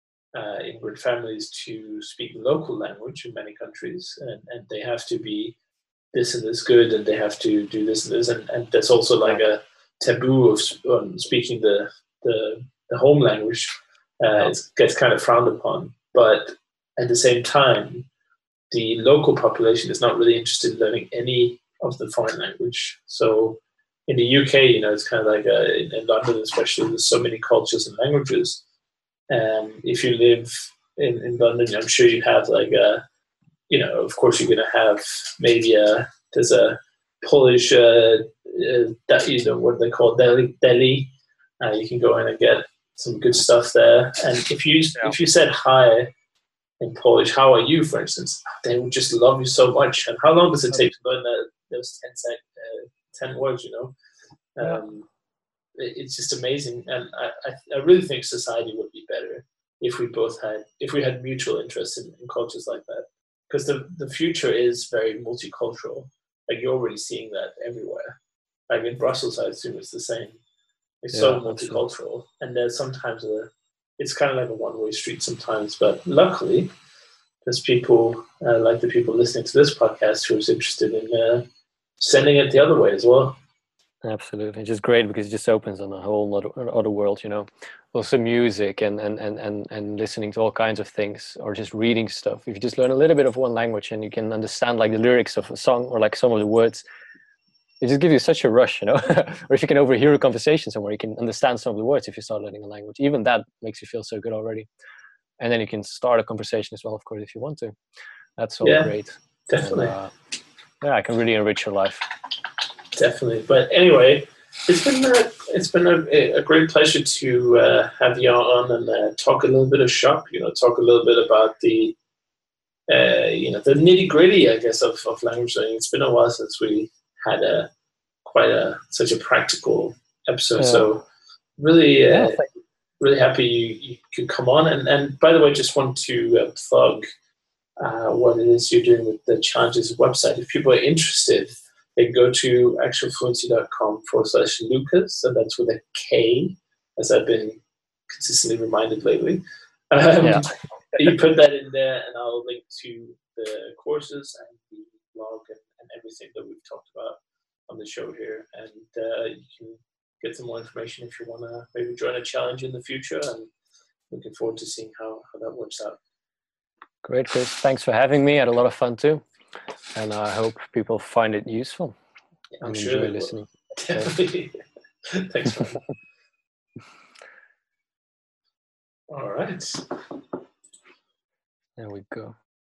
uh, immigrant families to speak the local language in many countries, and, and they have to be this and this good, and they have to do this and this, and, and there's also like a taboo of um, speaking the, the the home language. Uh, it gets kind of frowned upon, but at the same time, the local population is not really interested in learning any of the foreign language. So in the U K, you know, it's kind of like a, in, in London especially, there's so many cultures and languages. Um, if you live in, in London, I'm sure you have like a, you know, of course you're going to have maybe a, there's a Polish, uh, uh, that, you know, what they call deli, deli. Uh, you can go in and get some good stuff there. And if you, Yeah. if you said hi in Polish, how are you, for instance, they would just love you so much. And how long does it take to learn that, those ten, sec, uh, ten words, you know? Um, yeah. it, it's just amazing. And I, I, I really think society would be better if we both had, if we had mutual interest in, in cultures like that. Because the, the future is very multicultural. Like you're already seeing that everywhere. Like in Brussels, I assume it's the same. It's yeah, so multicultural. Absolutely. And there's sometimes a, it's kind of like a one-way street sometimes, but luckily there's people uh, like the people listening to this podcast who is interested in uh, sending it the other way as well. Absolutely, it's just great because it just opens on a whole other, other world, you know. Also music and, and, and, and, and listening to all kinds of things, or just reading stuff. If you just learn a little bit of one language and you can understand like the lyrics of a song or like some of the words, it just gives you such a rush, you know. Or if you can overhear a conversation somewhere, you can understand some of the words if you start learning a language. Even that makes you feel so good already. And then you can start a conversation as well, of course, if you want to. That's all yeah, great. Definitely. And, uh, yeah, it can really enrich your life. Definitely. But anyway, it's been a, it's been a, a great pleasure to uh, have you on and uh, talk a little bit of shop. You know, talk a little bit about the uh, you know the nitty gritty, I guess, of, of language learning. It's been a while since we had a quite a such a practical episode. Yeah. So really, uh, yeah, really happy you, you could come on. And and by the way, just want to uh, plug uh, what it is you're doing with the Challenges website. If people are interested, they can go to actualfluency.com forward slash Lucas, and that's with a K, as I've been consistently reminded lately. Um, yeah. You put that in there, and I'll link to the courses and the blog and, and everything that we've talked about on the show here. And uh, you can get some more information if you want to maybe join a challenge in the future. And looking forward to seeing how, how that works out. Great, Chris. Thanks for having me. I had a lot of fun too. And I hope people find it useful. Yeah, I'm and sure enjoy they listening. will. Definitely. Thanks, man. All right. There we go.